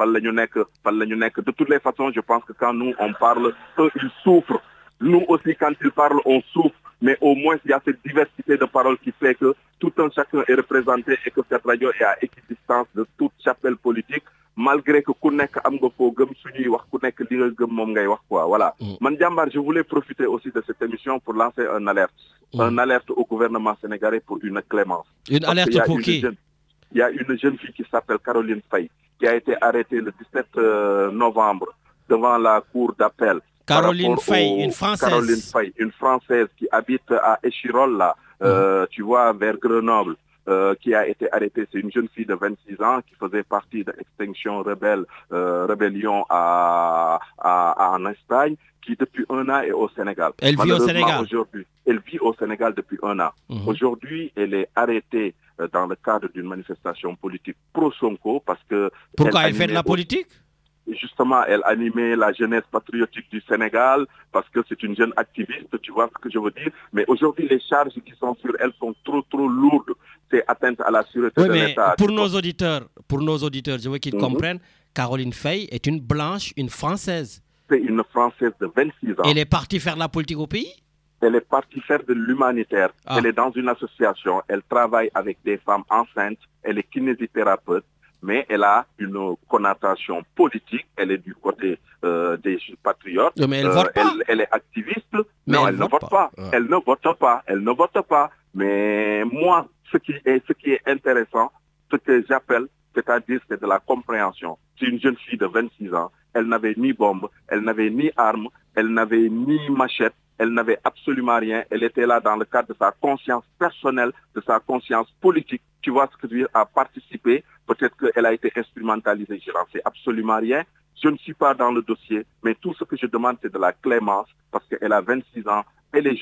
de toutes les façons, je pense que quand nous on parle, eux ils souffrent. Nous aussi, quand ils parlent, on souffre. Mais au moins, il y a cette diversité de paroles qui fait que tout un chacun est représenté et que cette radio est à équidistance de toute chapelle politique, malgré que ku nekk am nga foo gëm suñuy wax ku nekk li nga gëm moom ngay wax quoi. Voilà. Mm. Man Jambar, je voulais profiter aussi de cette émission pour lancer un alerte. Mm. Un alerte au gouvernement sénégalais pour une clémence. Une Parce alerte pour qui? Jeune, il y a une jeune fille qui s'appelle Caroline Faye, qui a été arrêtée le dix-sept novembre devant la cour d'appel. Caroline Faye, une Française. Caroline Faye, une Française qui habite à Échirol, là, mmh. euh, tu vois, vers Grenoble, euh, qui a été arrêtée. C'est une jeune fille de vingt-six ans qui faisait partie de l'Extinction Rebelle, euh, Rébellion à, à, à, en Espagne, qui depuis un an est au Sénégal. Elle vit au Sénégal aujourd'hui. Elle vit au Sénégal depuis un an. Mmh. Aujourd'hui, elle est arrêtée euh, dans le cadre d'une manifestation politique pro-Sonko parce que... Pourquoi elle, elle fait de la politique? Justement, elle animait la jeunesse patriotique du Sénégal parce que c'est une jeune activiste, tu vois ce que je veux dire. Mais aujourd'hui, les charges qui sont sur elle sont trop, trop lourdes. C'est atteinte à la sûreté oui, de mais l'État. Pour nos auditeurs, pour nos auditeurs, je veux qu'ils mm-hmm. comprennent, Caroline Faye est une blanche, une Française. C'est une Française de vingt-six ans. Elle est partie faire la politique au pays? Elle est partie faire de l'humanitaire. Ah. Elle est dans une association. Elle travaille avec des femmes enceintes. Elle est kinésithérapeute. Mais elle a une connotation politique. Elle est du côté euh, des patriotes. Mais elle euh, vote pas. Elle, elle est activiste. Mais non, elle, elle vote ne vote pas. pas. Ah. Elle ne vote pas. Elle ne vote pas. Mais moi, ce qui est, ce qui est intéressant, ce que j'appelle, c'est-à-dire c'est de la compréhension. C'est une jeune fille de vingt-six ans. Elle n'avait ni bombe, elle n'avait ni arme, elle n'avait ni machette. Elle n'avait absolument rien. Elle était là dans le cadre de sa conscience personnelle, de sa conscience politique. Tu vois ce que je veux dire, à participer. Peut-être qu'elle a été instrumentalisée. Je n'en sais absolument rien. Je ne suis pas dans le dossier. Mais tout ce que je demande, c'est de la clémence parce qu'elle a vingt-six ans. Elle est jeune.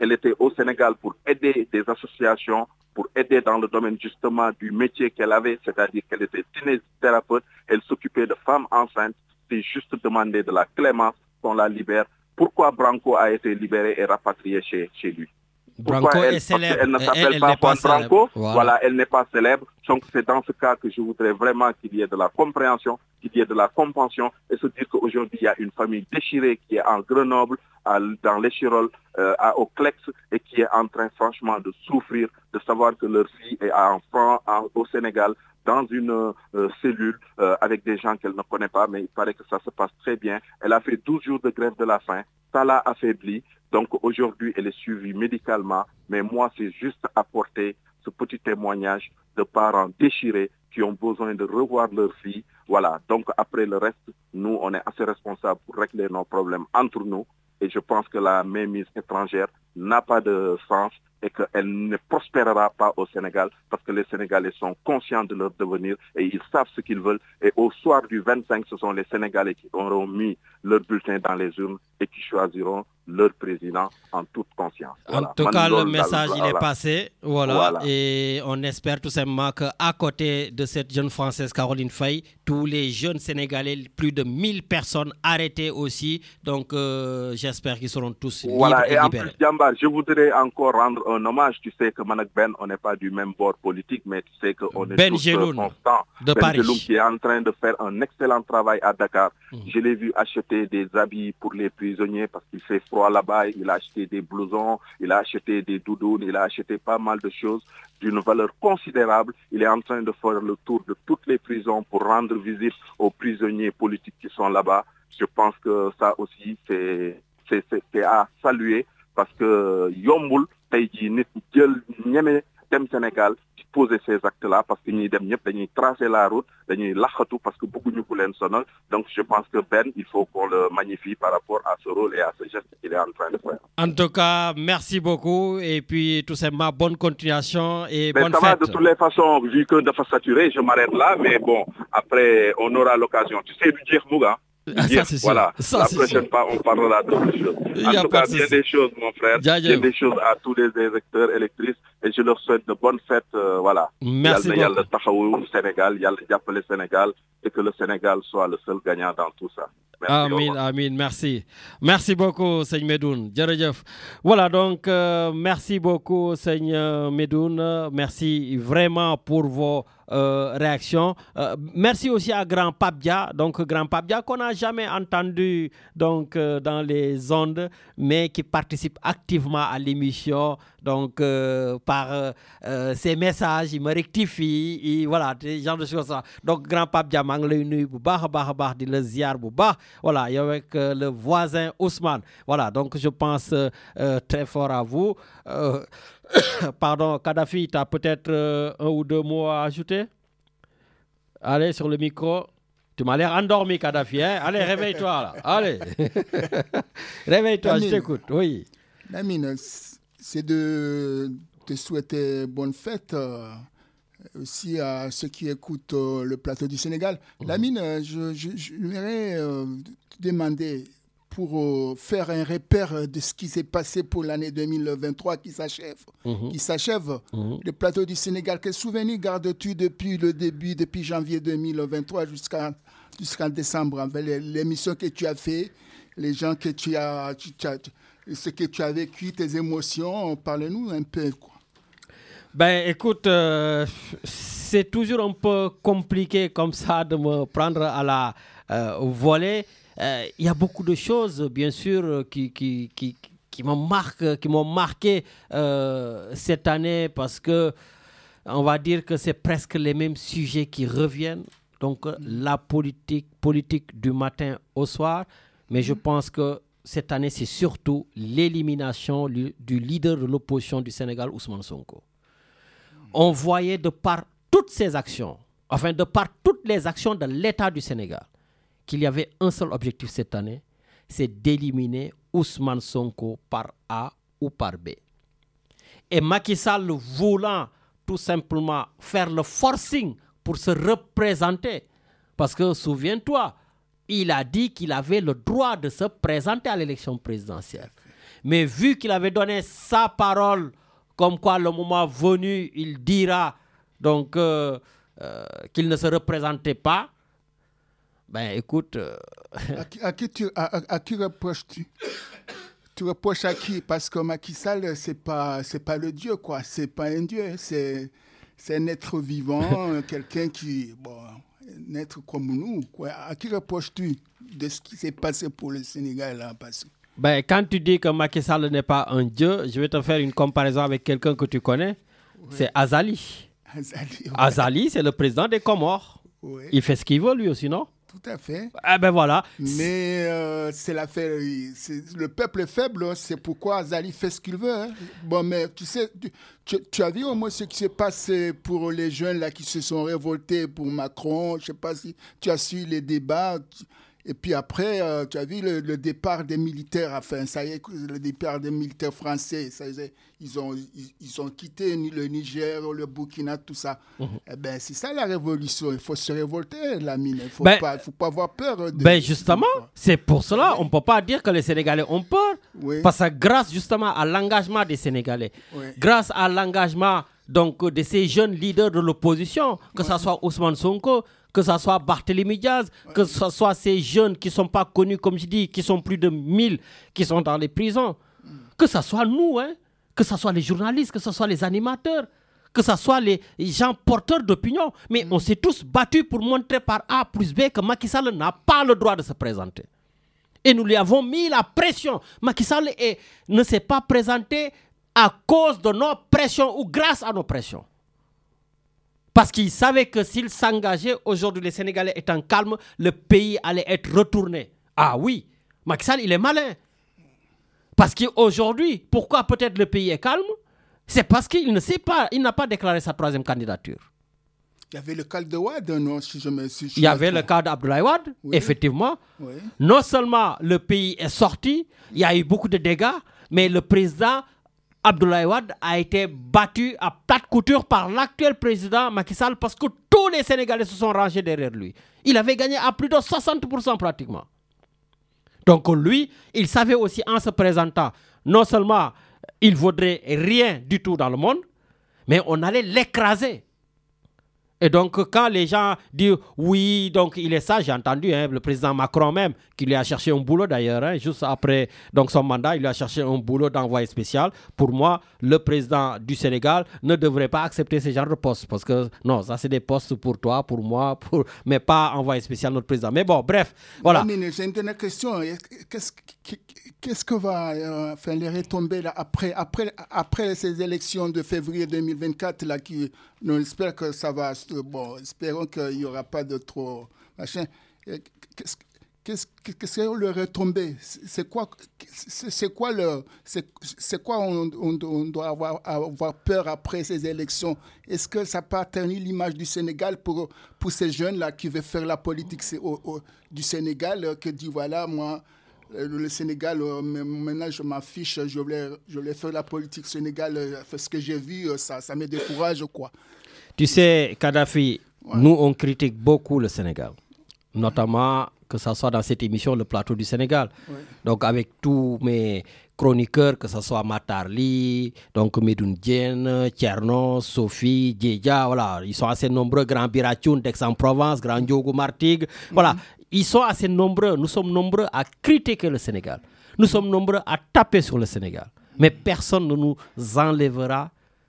Elle était au Sénégal pour aider des associations, pour aider dans le domaine justement du métier qu'elle avait, c'est-à-dire qu'elle était kinésithérapeute, elle s'occupait de femmes enceintes. C'est juste demander de la clémence qu'on la libère. Pourquoi Branco a été libéré et rapatrié chez, chez lui? Branco Pourquoi elle, est célèbre. Elle ne s'appelle elle, elle pas Juan pas Branco. Voilà. voilà, elle n'est pas célèbre. Donc c'est dans ce cas que je voudrais vraiment qu'il y ait de la compréhension, qu'il y ait de la compréhension et se dire qu'aujourd'hui il y a une famille déchirée qui est en Grenoble, à, dans l'Échirol, euh, à, au Clex et qui est en train franchement de souffrir, de savoir que leur fille est en France, en, au Sénégal, dans une euh, cellule euh, avec des gens qu'elle ne connaît pas, mais il paraît que ça se passe très bien. Elle a fait douze jours de grève de la faim, ça l'a affaiblie. Donc aujourd'hui, elle est suivie médicalement, mais moi, c'est juste apporter ce petit témoignage de parents déchirés qui ont besoin de revoir leur fille. Voilà, donc après le reste, nous, on est assez responsables pour régler nos problèmes entre nous. Et je pense que la mainmise étrangère n'a pas de sens et qu'elle ne prospérera pas au Sénégal parce que les Sénégalais sont conscients de leur devenir et ils savent ce qu'ils veulent. Et au soir du vingt-cinq, ce sont les Sénégalais qui auront mis leur bulletin dans les urnes et qui choisiront leur président en toute conscience. Voilà. En tout Man, cas, le là, message là, il là, est là. passé. Voilà. Voilà. Et on espère tout simplement qu'à côté de cette jeune Française Caroline Faye, tous les jeunes Sénégalais, plus de mille personnes arrêtées aussi. Donc, euh, j'espère qu'ils seront tous voilà. libres et, et en libérés. plus, Djambar, je voudrais encore rendre un hommage. Tu sais que Manak Ben, on n'est pas du même bord politique, mais tu sais qu'on est Ben tous Jeloun, constants. de Ben Paris. Jeloun qui est en train de faire un excellent travail à Dakar. Mm. Je l'ai vu acheter des habits pour les prisonniers parce qu'il fait froid là-bas. Il a acheté des blousons, il a acheté des doudounes, il a acheté pas mal de choses d'une valeur considérable. Il est en train de faire le tour de toutes les prisons pour rendre visite aux prisonniers politiques qui sont là-bas. Je pense que ça aussi, c'est, c'est, c'est, c'est à saluer parce que Yomboul, Taïdi, Niamé, Dem Sénégal, poser ces actes-là parce que ñuy dem ñëpp dañuy tracer la route, dañuy laxatu parce que bëgguñu ku leen sonal. Donc je pense que Ben, il faut qu'on le magnifie par rapport à ce rôle et à ce geste qu'il est en train de faire. En tout cas, merci beaucoup et puis tout simplement bonne continuation et mais bonne ça fête. va de toutes les façons, vu que de façon saturée, je m'arrête là, mais bon, après on aura l'occasion. Tu sais, du dire Mouga. Ah, ça, c'est sûr. Voilà, ça, la c'est prochaine sûr. fois, on parlera d'autres choses. Il En y a tout pas cas, de il y a souci. des choses, mon frère. Ja, Il y a ja. des choses à tous les électeurs, électrices, et je leur souhaite de bonnes fêtes. Euh, voilà. Merci Yalla, beaucoup. Yalla taxawu Sénégal, Yalla jàppale Sénégal, et que le Sénégal soit le seul gagnant dans tout ça. Merci, au Amin, revoir. amin, merci. Merci beaucoup, Seigne Medoun. Djeredjef. Voilà, donc, euh, merci beaucoup, Seigne Medoun. Merci vraiment pour vos euh, réactions. Euh, merci aussi à Grand Papdia, donc Grand Papdia qu'on n'a jamais entendu donc, euh, dans les ondes, mais qui participe activement à l'émission. Donc, euh, par euh, euh, ses messages, il me rectifie, et voilà, des genres de choses. Donc, Grand Papdia, je l'ai eu bu baax a baax a baax di la ziar bu baax. Voilà, et avec euh, le voisin Ousmane. Voilà, donc je pense euh, euh, très fort à vous. Euh, pardon, Kadhafi, tu as peut-être euh, un ou deux mots à ajouter? Allez, sur le micro. Tu m'as l'air endormi, Kadhafi. Hein? Allez, réveille-toi là. Allez. Réveille-toi, je t'écoute. Oui. Lamine, c'est de te souhaiter bonne fête. Euh, aussi à ceux qui écoutent euh, le plateau du Sénégal. Mmh. Lamine, euh, je, je, je voudrais euh, te demander pour euh, faire un repère de ce qui s'est passé pour l'année deux mille vingt-trois qui s'achève. Mmh. Qui s'achève. Mmh. Le plateau du Sénégal, quel souvenir gardes-tu depuis le début, depuis janvier deux mille vingt-trois jusqu'à jusqu'à décembre, avec l'émission que tu as fait, les gens que tu as, tu, tu as, ce que tu as vécu, tes émotions, parle-nous un peu, quoi. Ben, écoute, euh, c'est toujours un peu compliqué comme ça de me prendre à la euh, volée. Il euh, y a beaucoup de choses, bien sûr, qui, qui, qui, qui m'ont marqué, qui m'ont marqué euh, cette année parce que on va dire que c'est presque les mêmes sujets qui reviennent. Donc, mmh. la politique, politique du matin au soir. Mais mmh. je pense que cette année, c'est surtout l'élimination du leader de l'opposition du Sénégal, Ousmane Sonko. On voyait de par toutes ces actions, enfin de par toutes les actions de l'État du Sénégal, qu'il y avait un seul objectif cette année, c'est d'éliminer Ousmane Sonko par A ou par B. Et Macky Sall voulant tout simplement faire le forcing pour se représenter, parce que souviens-toi, il a dit qu'il avait le droit de se présenter à l'élection présidentielle. Mais vu qu'il avait donné sa parole, comme quoi le moment venu, il dira donc euh, euh, qu'il ne se représentait pas, ben écoute... Euh... À, qui, à, qui tu, à, à, à qui reproches-tu? Tu reproches à qui? Parce que Macky Sall, c'est pas, c'est pas le Dieu, quoi. C'est pas un Dieu, c'est, c'est un être vivant, quelqu'un qui... Bon, un être comme nous, quoi. À qui reproches-tu de ce qui s'est passé pour le Sénégal, là, parce... Ben, quand tu dis que Macky Sall n'est pas un Dieu, je vais te faire une comparaison avec quelqu'un que tu connais. Oui. C'est Azali. Azali, ouais. Azali, c'est le président des Comores. Oui. Il fait ce qu'il veut, lui aussi, non? Tout à fait. Ah ben voilà. Mais euh, c'est l'affaire. C'est, le peuple est faible, c'est pourquoi Azali fait ce qu'il veut. Hein. Bon, mais tu sais, tu, tu as vu au moins ce qui s'est passé pour les jeunes là qui se sont révoltés pour Macron. Je ne sais pas si tu as suivi les débats. Et puis après, euh, tu as vu le, le départ des militaires, enfin, ça y est, le départ des militaires français, ça y est, ils ont, ils, ils ont quitté le Niger, le Burkina, tout ça. Mm-hmm. Eh ben, c'est ça la révolution, il faut se révolter, Lamine, il ne faut, ben, pas, faut pas avoir peur. De, ben justement, de, c'est pour cela, on ne peut pas dire que les Sénégalais ont peur, oui. Parce que grâce justement à l'engagement des Sénégalais, oui. Grâce à l'engagement donc, de ces jeunes leaders de l'opposition, que ce oui. soit Ousmane Sonko, que ce soit Barthélémy Diaz, ouais. Que ce soit ces jeunes qui ne sont pas connus, comme je dis, qui sont plus de mille, qui sont dans les prisons, mm. Que ce soit nous, hein, que ce soit les journalistes, que ce soit les animateurs, que ce soit les gens porteurs d'opinion. Mais mm. on s'est tous battus pour montrer par A plus B que Macky Sall n'a pas le droit de se présenter. Et nous lui avons mis la pression. Macky Sall est, ne s'est pas présenté à cause de nos pressions ou grâce à nos pressions. Parce qu'il savait que s'il s'engageait, aujourd'hui les Sénégalais étant calmes, le pays allait être retourné. Ah oui, Macky Sall, il est malin. Parce qu'aujourd'hui, pourquoi peut-être le pays est calme? C'est parce qu'il ne sait pas, il n'a pas déclaré sa troisième candidature. Il y avait le cas de Wade, non? Si je me suis il y avait le cas d'Abdoulaye Wade, oui. Effectivement. Oui. Non seulement le pays est sorti, il y a eu beaucoup de dégâts, mais le président Abdoulaye Wade a été battu à plate couture par l'actuel président Macky Sall parce que tous les Sénégalais se sont rangés derrière lui. Il avait gagné à plus de soixante pour cent pratiquement. Donc lui, il savait aussi en se présentant, non seulement il ne vaudrait rien du tout dans le monde, mais on allait l'écraser. Et donc, quand les gens disent oui, donc il est ça, j'ai entendu hein, le président Macron même, qui lui a cherché un boulot d'ailleurs, hein, juste après donc, son mandat, il lui a cherché un boulot d'envoyé spécial. Pour moi, le président du Sénégal ne devrait pas accepter ce genre de poste. Parce que non, ça c'est des postes pour toi, pour moi, pour... mais pas envoyé spécial notre président. Mais bon, bref, voilà. Mais j'ai une dernière question. Qu'est-ce, qu'est-ce que va euh, enfin, les retomber là, après, après, après ces élections de février deux mille vingt-quatre là, qui, on espère que ça va... Bon, espérons qu'il n'y aura pas de trop machin. Qu'est-ce, qu'est-ce, qu'est-ce que le retombé? C'est quoi, c'est, c'est quoi le, c'est, c'est quoi on, on, on doit avoir, avoir peur après ces élections? Est-ce que ça peut ternir l'image du Sénégal pour, pour ces jeunes-là qui veulent faire la politique au, au, du Sénégal, qui dit voilà, moi, le Sénégal, maintenant je m'affiche, je voulais, je voulais faire la politique Sénégal, ce que j'ai vu, ça, ça me décourage, quoi. Tu sais, Kadhafi, ouais. Nous, on critique beaucoup le Sénégal, notamment que ce soit dans cette émission, le plateau du Sénégal. Ouais. Donc, avec tous mes chroniqueurs, que ce soit Matarli, donc Medoune Diène, Tcherno, Sophie, Djedja, voilà, ils sont assez nombreux, Grand Biratchoun d'Aix-en-Provence, Grand Diogo Martigues, mm-hmm. Voilà, ils sont assez nombreux, nous sommes nombreux à critiquer le Sénégal. Nous sommes nombreux à taper sur le Sénégal. Mais personne ne nous enlèvera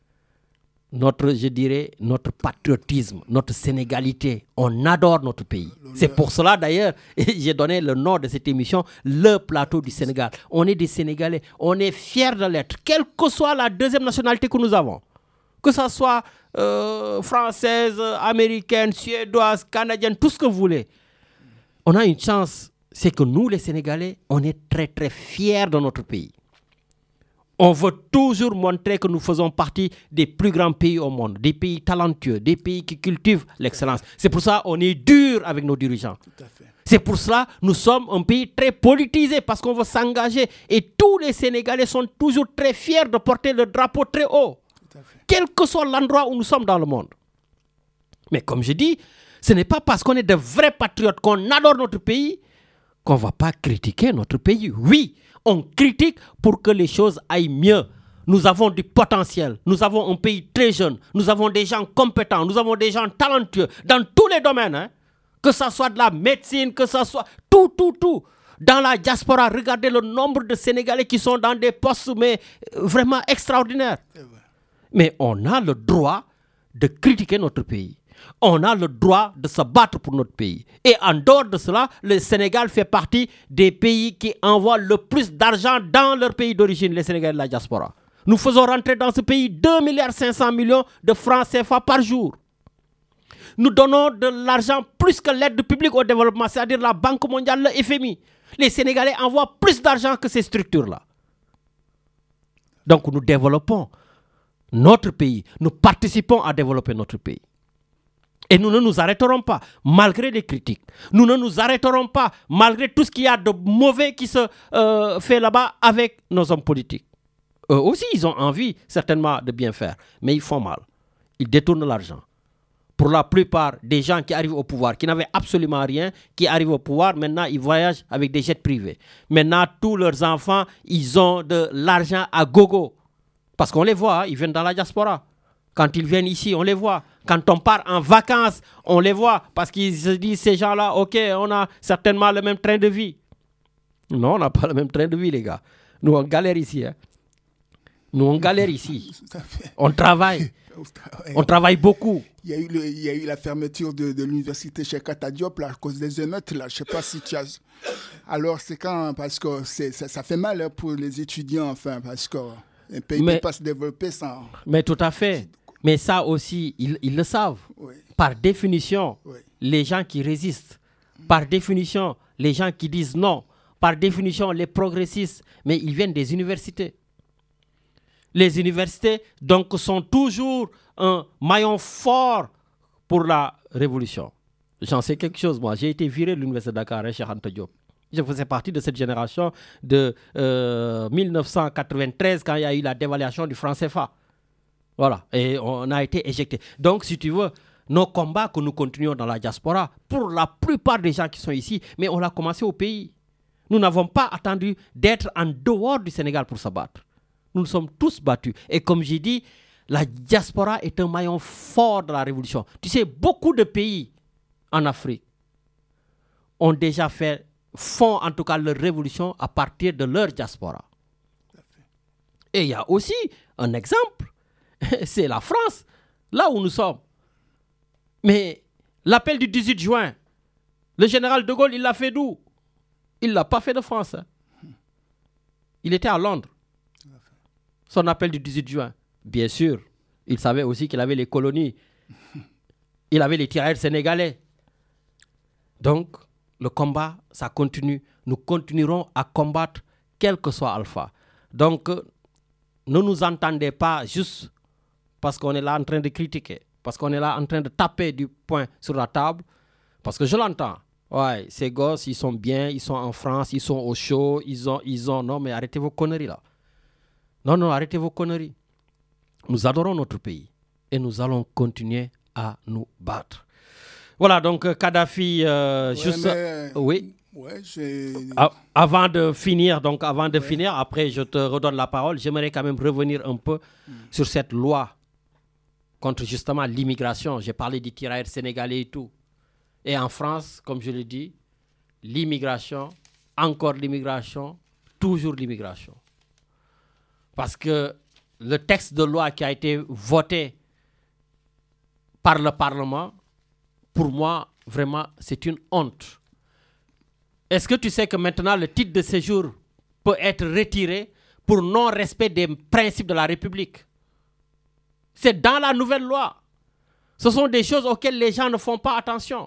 notre, je dirais, notre patriotisme, notre sénégalité. On adore notre pays. C'est pour cela, d'ailleurs, j'ai donné le nom de cette émission, le plateau du Sénégal. On est des Sénégalais. On est fiers de l'être, quelle que soit la deuxième nationalité que nous avons. Que ce soit euh, française, américaine, suédoise, canadienne, tout ce que vous voulez. On a une chance, c'est que nous, les Sénégalais, on est très, très fiers de notre pays. On veut toujours montrer que nous faisons partie des plus grands pays au monde, des pays talentueux, des pays qui cultivent l'excellence. C'est pour ça qu'on est dur avec nos dirigeants. Tout à fait. C'est pour cela que nous sommes un pays très politisé parce qu'on veut s'engager. Et tous les Sénégalais sont toujours très fiers de porter le drapeau très haut, quel que soit l'endroit où nous sommes dans le monde. Mais comme je dis, ce n'est pas parce qu'on est de vrais patriotes, qu'on adore notre pays, qu'on ne va pas critiquer notre pays. Oui, on critique pour que les choses aillent mieux. Nous avons du potentiel. Nous avons un pays très jeune. Nous avons des gens compétents. Nous avons des gens talentueux dans tous les domaines. Hein. Que ce soit de la médecine, que ce soit tout, tout, tout. Dans la diaspora, regardez le nombre de Sénégalais qui sont dans des postes mais vraiment extraordinaires. Mais on a le droit de critiquer notre pays. On a le droit de se battre pour notre pays. Et en dehors de cela, le Sénégal fait partie des pays qui envoient le plus d'argent dans leur pays d'origine, les Sénégalais de la diaspora. Nous faisons rentrer dans ce pays deux milliards cinq cents millions de francs C F A par jour. Nous donnons de l'argent plus que l'aide publique au développement, c'est-à-dire la Banque mondiale, le F M I. Les Sénégalais envoient plus d'argent que ces structures-là. Donc nous développons notre pays. Nous participons à développer notre pays. Et nous ne nous arrêterons pas, malgré les critiques. Nous ne nous arrêterons pas, malgré tout ce qu'il y a de mauvais qui se euh, fait là-bas avec nos hommes politiques. Eux aussi, ils ont envie, certainement, de bien faire. Mais ils font mal. Ils détournent l'argent. Pour la plupart des gens qui arrivent au pouvoir, qui n'avaient absolument rien, qui arrivent au pouvoir, maintenant, ils voyagent avec des jets privés. Maintenant, tous leurs enfants, ils ont de l'argent à gogo. Parce qu'on les voit, hein, ils viennent dans la diaspora. Quand ils viennent ici, on les voit. Quand on part en vacances, on les voit. Parce qu'ils se disent, ces gens-là, OK, on a certainement le même train de vie. Non, on n'a pas le même train de vie, les gars. Nous, on galère ici. Hein. Nous, on galère ici. On travaille. On travaille beaucoup. Il y a eu, le, il y a eu la fermeture de, de l'université Cheikh Anta Diop là, à cause des émeutes. Là. Je ne sais pas si tu as... Alors, c'est quand... Parce que c'est, ça, ça fait mal hein, pour les étudiants, enfin, parce qu'un pays ne peut pas se développer sans... Mais tout à fait. Mais ça aussi, ils, ils le savent. Oui. Par définition, oui. Les gens qui résistent, par définition, les gens qui disent non, par définition, les progressistes, mais ils viennent des universités. Les universités, donc, sont toujours un maillon fort pour la révolution. J'en sais quelque chose, moi. J'ai été viré de l'université de Dakar, Cheikh Anta Diop. Je faisais partie de cette génération de euh, mille neuf cent quatre-vingt-treize, quand il y a eu la dévaluation du franc C F A. Voilà, et on a été éjecté. Donc, si tu veux, nos combats que nous continuons dans la diaspora, pour la plupart des gens qui sont ici, mais on l'a commencé au pays. Nous n'avons pas attendu d'être en dehors du Sénégal pour se battre. Nous nous sommes tous battus. Et comme j'ai dit, la diaspora est un maillon fort de la révolution. Tu sais, beaucoup de pays en Afrique ont déjà fait, font en tout cas leur révolution à partir de leur diaspora. Et il y a aussi un exemple. C'est la France, là où nous sommes. Mais l'appel du dix-huit juin, le général de Gaulle, il l'a fait d'où? Il ne l'a pas fait de France. Hein. Il était à Londres. Son appel du dix-huit juin, bien sûr, il savait aussi qu'il avait les colonies. Il avait les tirailleurs sénégalais. Donc, le combat, ça continue. Nous continuerons à combattre, quel que soit Alpha. Donc, ne nous entendez pas juste parce qu'on est là en train de critiquer, parce qu'on est là en train de taper du poing sur la table, parce que je l'entends. Ouais, ces gosses, ils sont bien, ils sont en France, ils sont au chaud, ils ont, ils ont... Non, mais arrêtez vos conneries là. Non, non, arrêtez vos conneries. Nous adorons notre pays et nous allons continuer à nous battre. Voilà, donc Kadhafi, euh, ouais, juste... Mais... Oui. Ouais, j'ai... Avant de finir, donc avant de ouais. finir, après je te redonne la parole, j'aimerais quand même revenir un peu mm. sur cette loi contre justement l'immigration. J'ai parlé des tirailleurs sénégalais et tout. Et en France, comme je l'ai dit, l'immigration, encore l'immigration, toujours l'immigration. Parce que le texte de loi qui a été voté par le Parlement, pour moi, vraiment, c'est une honte. Est-ce que tu sais que maintenant, le titre de séjour peut être retiré pour non-respect des principes de la République? C'est dans la nouvelle loi. Ce sont des choses auxquelles les gens ne font pas attention.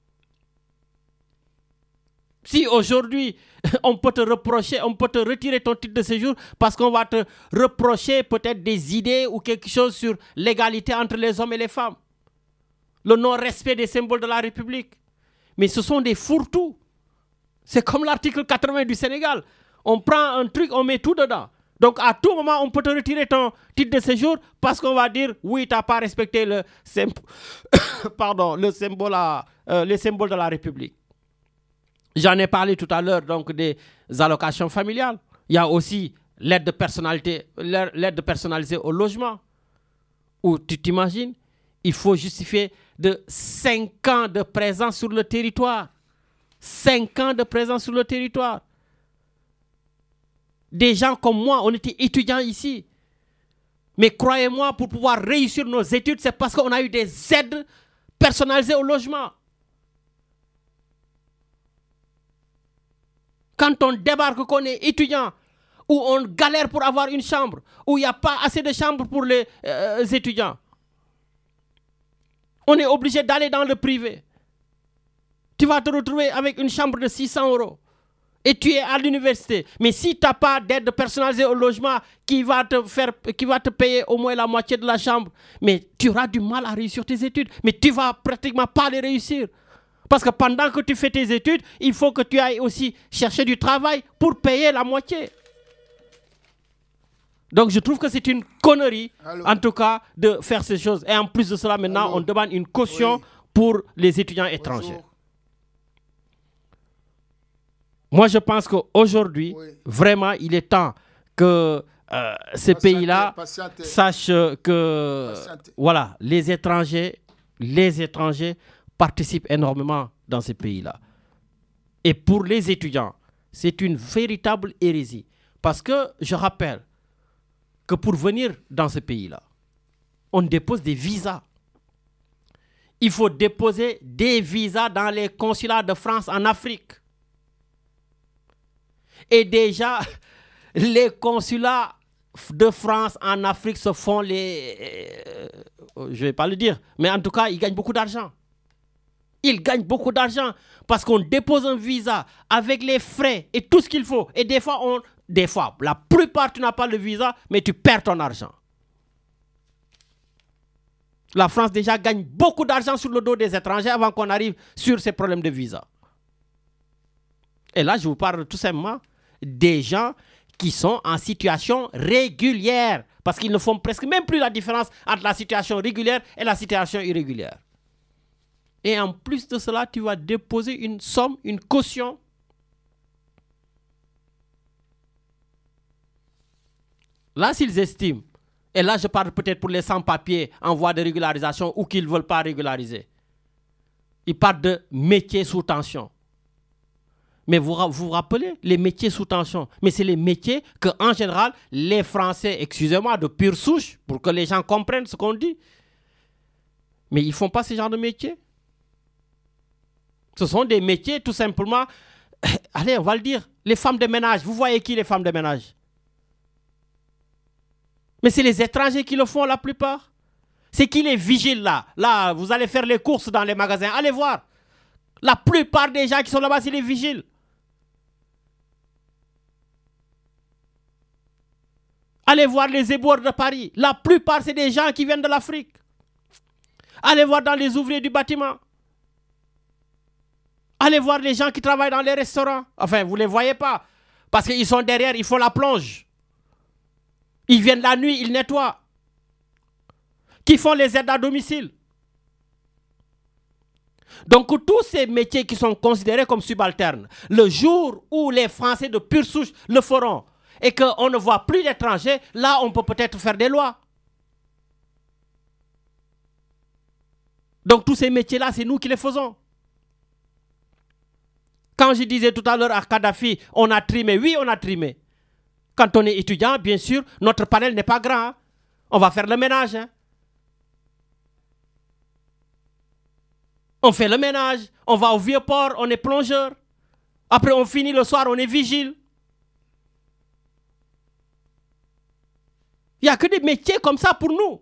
Si aujourd'hui, on peut te reprocher, on peut te retirer ton titre de séjour parce qu'on va te reprocher peut-être des idées ou quelque chose sur l'égalité entre les hommes et les femmes. Le non-respect des symboles de la République. Mais ce sont des fourre-tout. C'est comme l'article quatre-vingts du Sénégal. On prend un truc, on met tout dedans. Donc, à tout moment, on peut te retirer ton titre de séjour parce qu'on va dire, oui, tu n'as pas respecté le, symb... Pardon, le symbole à, euh, les symboles de la République. J'en ai parlé tout à l'heure, donc des allocations familiales. Il y a aussi l'aide de personnalité, l'aide personnalisée au logement. Où tu t'imagines, il faut justifier de cinq ans de présence sur le territoire. cinq ans de présence sur le territoire. Des gens comme moi, on était étudiants ici. Mais croyez-moi, pour pouvoir réussir nos études, c'est parce qu'on a eu des aides personnalisées au logement. Quand on débarque, qu'on est étudiant, où on galère pour avoir une chambre, où il n'y a pas assez de chambres pour les euh, étudiants, on est obligé d'aller dans le privé. Tu vas te retrouver avec une chambre de six cents euros. Et tu es à l'université. Mais si tu n'as pas d'aide personnalisée au logement qui va, te faire, qui va te payer au moins la moitié de la chambre, mais tu auras du mal à réussir tes études. Mais tu ne vas pratiquement pas les réussir. Parce que pendant que tu fais tes études, il faut que tu ailles aussi chercher du travail pour payer la moitié. Donc je trouve que c'est une connerie, Allô. en tout cas, de faire ces choses. Et en plus de cela, maintenant, Allô. on demande une caution oui. pour les étudiants étrangers. Bonjour. Moi, je pense qu'aujourd'hui, oui. vraiment, il est temps que euh, ces patientez, pays-là patientez. sachent que patientez. voilà, les étrangers, les étrangers participent énormément dans ces pays-là. Et pour les étudiants, c'est une véritable hérésie. Parce que, je rappelle, que pour venir dans ces pays-là, on dépose des visas. Il faut déposer des visas dans les consulats de France en Afrique. Et déjà, les consulats de France en Afrique se font les... Euh, je ne vais pas le dire, mais en tout cas, ils gagnent beaucoup d'argent. Ils gagnent beaucoup d'argent parce qu'on dépose un visa avec les frais et tout ce qu'il faut. Et des fois, on... Des fois, la plupart, tu n'as pas le visa, mais tu perds ton argent. La France déjà gagne beaucoup d'argent sur le dos des étrangers avant qu'on arrive sur ces problèmes de visa. Et là, je vous parle tout simplement des gens qui sont en situation régulière. Parce qu'ils ne font presque même plus la différence entre la situation régulière et la situation irrégulière. Et en plus de cela, tu vas déposer une somme, une caution. Là, s'ils estiment, et là je parle peut-être pour les sans-papiers en voie de régularisation ou qu'ils ne veulent pas régulariser, ils parlent de métiers sous tension. Mais vous vous rappelez, les métiers sous tension, mais c'est les métiers que, en général, les Français, excusez-moi, de pure souche, pour que les gens comprennent ce qu'on dit, mais ils ne font pas ce genre de métiers. Ce sont des métiers, tout simplement, allez, on va le dire, les femmes de ménage. Vous voyez qui, les femmes de ménage? Mais c'est les étrangers qui le font la plupart. C'est qui les vigiles là? Là, vous allez faire les courses dans les magasins. Allez voir. La plupart des gens qui sont là-bas, c'est les vigiles. Allez voir les éboueurs de Paris. La plupart, c'est des gens qui viennent de l'Afrique. Allez voir dans les ouvriers du bâtiment. Allez voir les gens qui travaillent dans les restaurants. Enfin, vous ne les voyez pas. Parce qu'ils sont derrière, ils font la plonge. Ils viennent la nuit, ils nettoient. Qui font les aides à domicile. Donc tous ces métiers qui sont considérés comme subalternes, le jour où les Français de pure souche le feront et qu'on ne voit plus d'étrangers, là on peut peut-être faire des lois. Donc tous ces métiers-là, c'est nous qui les faisons. Quand je disais tout à l'heure à Kadhafi, on a trimé, oui on a trimé. Quand on est étudiant, bien sûr, notre panel n'est pas grand. Hein. On va faire le ménage. Hein. On fait le ménage. On va au Vieux-Port, on est plongeur. Après, on finit le soir, on est vigile. Il n'y a que des métiers comme ça pour nous.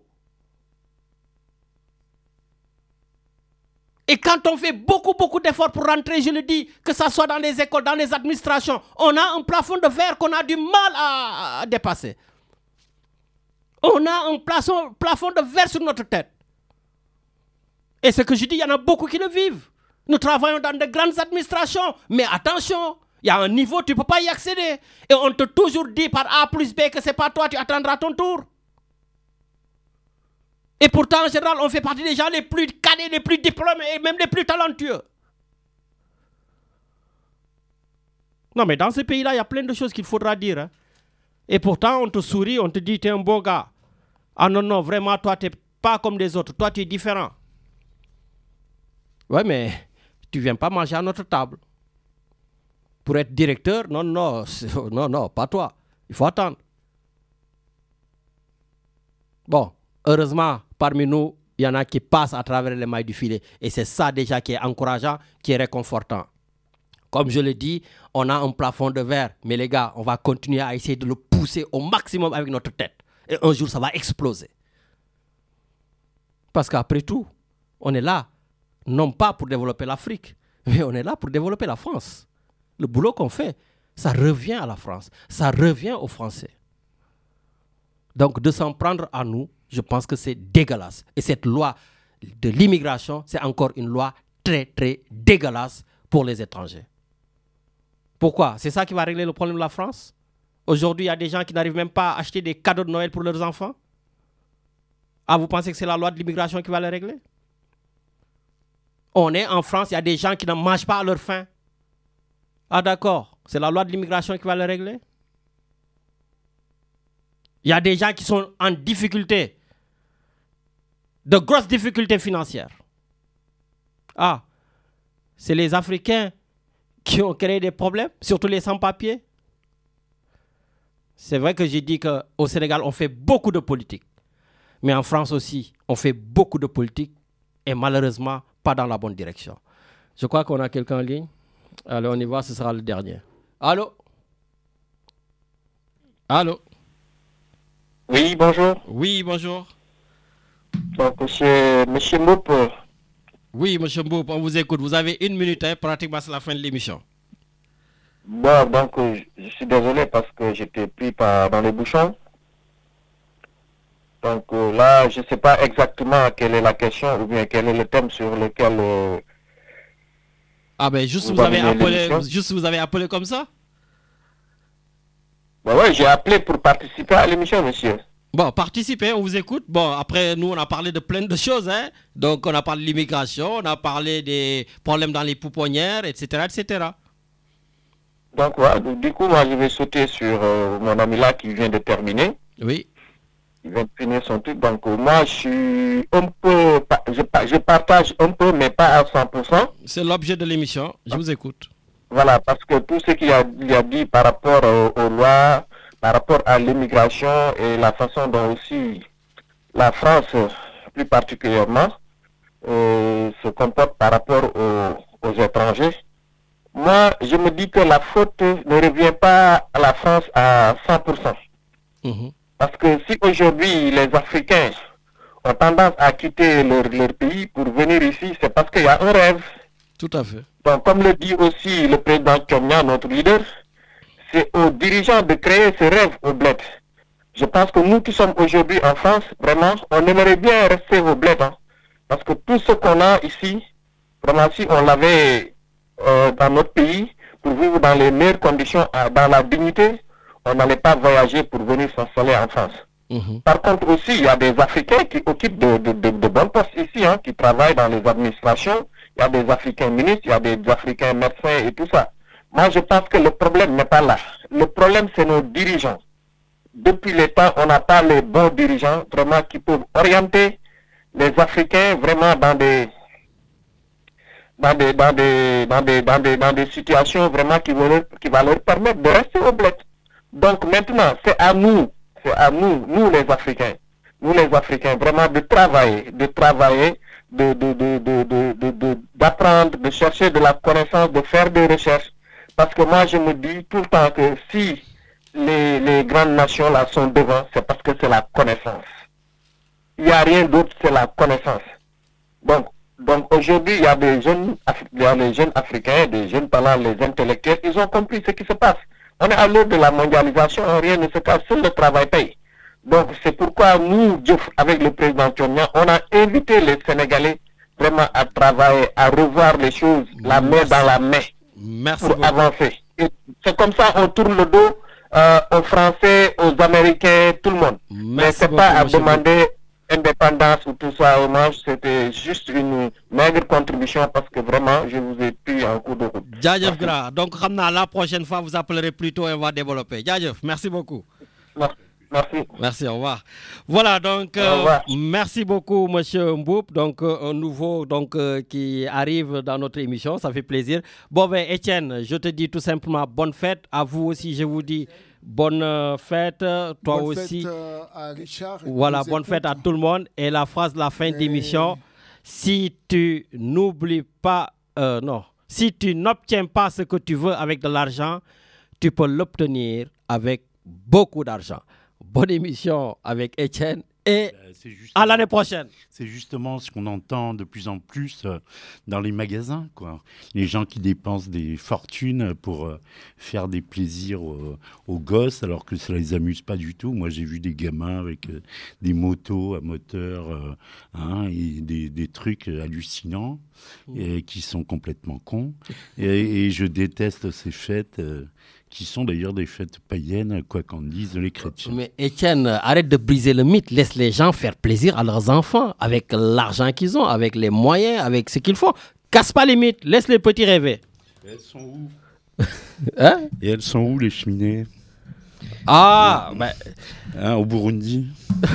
Et quand on fait beaucoup, beaucoup d'efforts pour rentrer, je le dis, que ce soit dans les écoles, dans les administrations, on a un plafond de verre qu'on a du mal à, à dépasser. On a un plafond, plafond de verre sur notre tête. Et ce que je dis, il y en a beaucoup qui le vivent. Nous travaillons dans de grandes administrations, mais attention, il y a un niveau, tu ne peux pas y accéder. Et on te toujours dit par A plus B que ce n'est pas toi, tu attendras ton tour. Et pourtant, en général, on fait partie des gens les plus cadets, les plus diplômés et même les plus talentueux. Non, mais dans ce pays-là, il y a plein de choses qu'il faudra dire. Hein. Et pourtant, on te sourit, on te dit, tu es un beau gars. Ah non, non, vraiment, toi, tu n'es pas comme les autres. Toi, tu es différent. Ouais, mais tu ne viens pas manger à notre table. Pour être directeur, non, non, non, non, pas toi. Il faut attendre. Bon, heureusement, parmi nous, il y en a qui passent à travers les mailles du filet. Et c'est ça déjà qui est encourageant, qui est réconfortant. Comme je le dis, on a un plafond de verre. Mais les gars, on va continuer à essayer de le pousser au maximum avec notre tête. Et un jour, ça va exploser. Parce qu'après tout, on est là, non pas pour développer l'Afrique, mais on est là pour développer la France. Le boulot qu'on fait, ça revient à la France. Ça revient aux Français. Donc, de s'en prendre à nous, je pense que c'est dégueulasse. Et cette loi de l'immigration, c'est encore une loi très, très dégueulasse pour les étrangers. Pourquoi? C'est ça qui va régler le problème de la France? Aujourd'hui, il y a des gens qui n'arrivent même pas à acheter des cadeaux de Noël pour leurs enfants. Ah, vous pensez que c'est la loi de l'immigration qui va les régler? On est en France, il y a des gens qui ne mangent pas à leur faim. Ah d'accord, c'est la loi de l'immigration qui va les régler? Il y a des gens qui sont en difficulté, de grosses difficultés financières. Ah, c'est les Africains qui ont créé des problèmes, surtout les sans-papiers. C'est vrai que j'ai dit qu'au Sénégal, on fait beaucoup de politique. Mais en France aussi, on fait beaucoup de politique et malheureusement, pas dans la bonne direction. Je crois qu'on a quelqu'un en ligne. Allez, on y va, ce sera le dernier. Allô? Allô? Oui, bonjour. Oui, bonjour. Donc, monsieur, monsieur Mboup. Oui, monsieur Mboup, on vous écoute. Vous avez une minute, hein, pratiquement c'est la fin de l'émission. Bon, donc, je suis désolé parce que j'étais pris par, dans les bouchons. Donc euh, là, je ne sais pas exactement quelle est la question ou bien quel est le thème sur lequel... Euh, ah ben, juste vous, vous avez appelé, juste vous avez appelé comme ça? Ben ouais, j'ai appelé pour participer à l'émission, monsieur. Bon, participez, on vous écoute. Bon, après, nous, on a parlé de plein de choses, hein. Donc, on a parlé de l'immigration, on a parlé des problèmes dans les pouponnières, et cetera, et cetera. Donc, ouais, donc, du coup, moi, je vais sauter sur euh, mon ami là qui vient de terminer. Oui. Il vient de finir son truc. Donc, euh, moi, je suis un peu... Je, je partage un peu, mais pas à cent pour cent. C'est l'objet de l'émission. Je vous écoute. Voilà, parce que tout ce qu'il a, il a dit par rapport euh, aux lois, par rapport à l'immigration et la façon dont aussi la France, plus particulièrement, euh, se comporte par rapport aux, aux étrangers. Moi, je me dis que la faute ne revient pas à la France à cent pour cent. Mmh. Parce que si aujourd'hui les Africains ont tendance à quitter leur, leur pays pour venir ici, c'est parce qu'il y a un rêve. Tout à fait. Donc, comme le dit aussi le président Tchomnia, notre leader, c'est aux dirigeants de créer ce rêve au bled. Je pense que nous qui sommes aujourd'hui en France, vraiment, on aimerait bien rester au bled. Hein, parce que tout ce qu'on a ici, vraiment, si on l'avait euh, dans notre pays, pour vivre dans les meilleures conditions, dans la dignité, on n'allait pas voyager pour venir s'installer en France. Mmh. Par contre aussi, il y a des Africains qui occupent de, de, de, de bons postes ici, hein, qui travaillent dans les administrations. Il y a des Africains ministres, il y a des Africains médecins et tout ça. Moi, je pense que le problème n'est pas là. Le problème, c'est nos dirigeants. Depuis les temps, on n'a pas les bons dirigeants, vraiment, qui peuvent orienter les Africains vraiment dans des, dans des, dans des, dans des, dans des, dans des situations vraiment qui vont leur, qui va leur permettre de rester au bled. Donc maintenant, c'est à nous, c'est à nous, nous les Africains, nous les Africains, vraiment de travailler, de travailler, de, de, de, de, de, de, de, d'apprendre, de chercher de la connaissance, de faire des recherches. Parce que moi, je me dis tout le temps que si les, les grandes nations là sont devant, c'est parce que c'est la connaissance. Il n'y a rien d'autre, c'est la connaissance. Donc, donc aujourd'hui, il y a des jeunes, il y a les jeunes Africains, des jeunes talents, les intellectuels, ils ont compris ce qui se passe. On est à l'heure de la mondialisation, rien ne se casse, seul le travail paye. Donc c'est pourquoi nous, avec le président Tchomnia, on a invité les Sénégalais vraiment à travailler, à revoir les choses, la main dans la main, Merci pour beaucoup. avancer. Et c'est comme ça on tourne le dos euh, aux Français, aux Américains, tout le monde. Merci Mais c'est beaucoup, pas à monsieur demander indépendance ou tout ça, au moins, c'était juste une maigre contribution parce que vraiment, je vous ai pris en cours de route. Djadjev Gra, donc la prochaine fois, vous appellerez plutôt et on va développer. Djadjev, merci beaucoup. Merci. Merci. Merci, au revoir. Voilà, donc, euh, revoir. merci beaucoup, monsieur Mboup. Donc, euh, un nouveau donc, euh, qui arrive dans notre émission, ça fait plaisir. Bon, ben, Étienne, je te dis tout simplement bonne fête. À vous aussi, je vous dis bonne euh, fête. Toi bonne aussi. Fête, euh, à Richard. Voilà, bonne écoute. Fête à tout le monde. Et la phrase de la fin Et... d'émission, si tu n'oublies pas, euh, non, si tu n'obtiens pas ce que tu veux avec de l'argent, tu peux l'obtenir avec beaucoup d'argent. Bonne émission avec Étienne et à l'année prochaine. C'est justement ce qu'on entend de plus en plus euh, dans les magasins, quoi. Les gens qui dépensent des fortunes pour euh, faire des plaisirs aux, aux gosses alors que ça ne les amuse pas du tout. Moi, j'ai vu des gamins avec euh, des motos à moteur euh, hein, et des, des trucs hallucinants mmh. et qui sont complètement cons. Et, et je déteste ces fêtes... Euh, qui sont d'ailleurs des fêtes païennes, quoi qu'en disent les chrétiens. Mais Étienne, arrête de briser le mythe, laisse les gens faire plaisir à leurs enfants, avec l'argent qu'ils ont, avec les moyens, avec ce qu'ils font. Casse pas les mythes, laisse les petits rêver. Et elles sont où hein Et elles sont où les cheminées Ah ben... hein, au Burundi.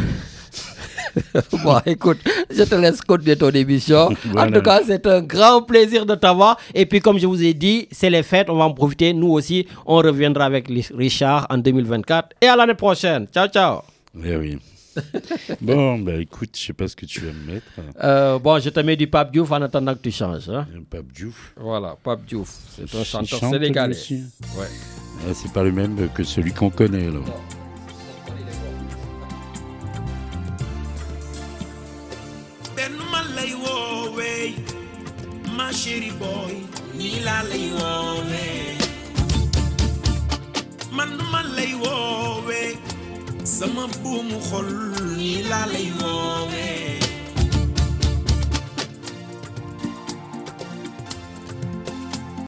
Bon, écoute, je te laisse continuer ton émission. Voilà. En tout cas, c'est un grand plaisir de t'avoir. Et puis, comme je vous ai dit, c'est les fêtes, on va en profiter. Nous aussi, on reviendra avec Richard en deux mille vingt-quatre. Et à l'année prochaine. Ciao, ciao. Eh oui. Bon, bah écoute, je sais pas ce que tu vas me mettre. Euh, bon, je te mets du Pape Diouf en attendant que tu changes. Hein. Pape Diouf. Voilà, Pape Diouf. C'est un chanteur sénégalais. Ouais. Ah, c'est pas le même que celui qu'on connaît, là. Ma chérie boy, ni la lay wowe. Man ma lay wowe. Sama buumu xol ni la lay wowe.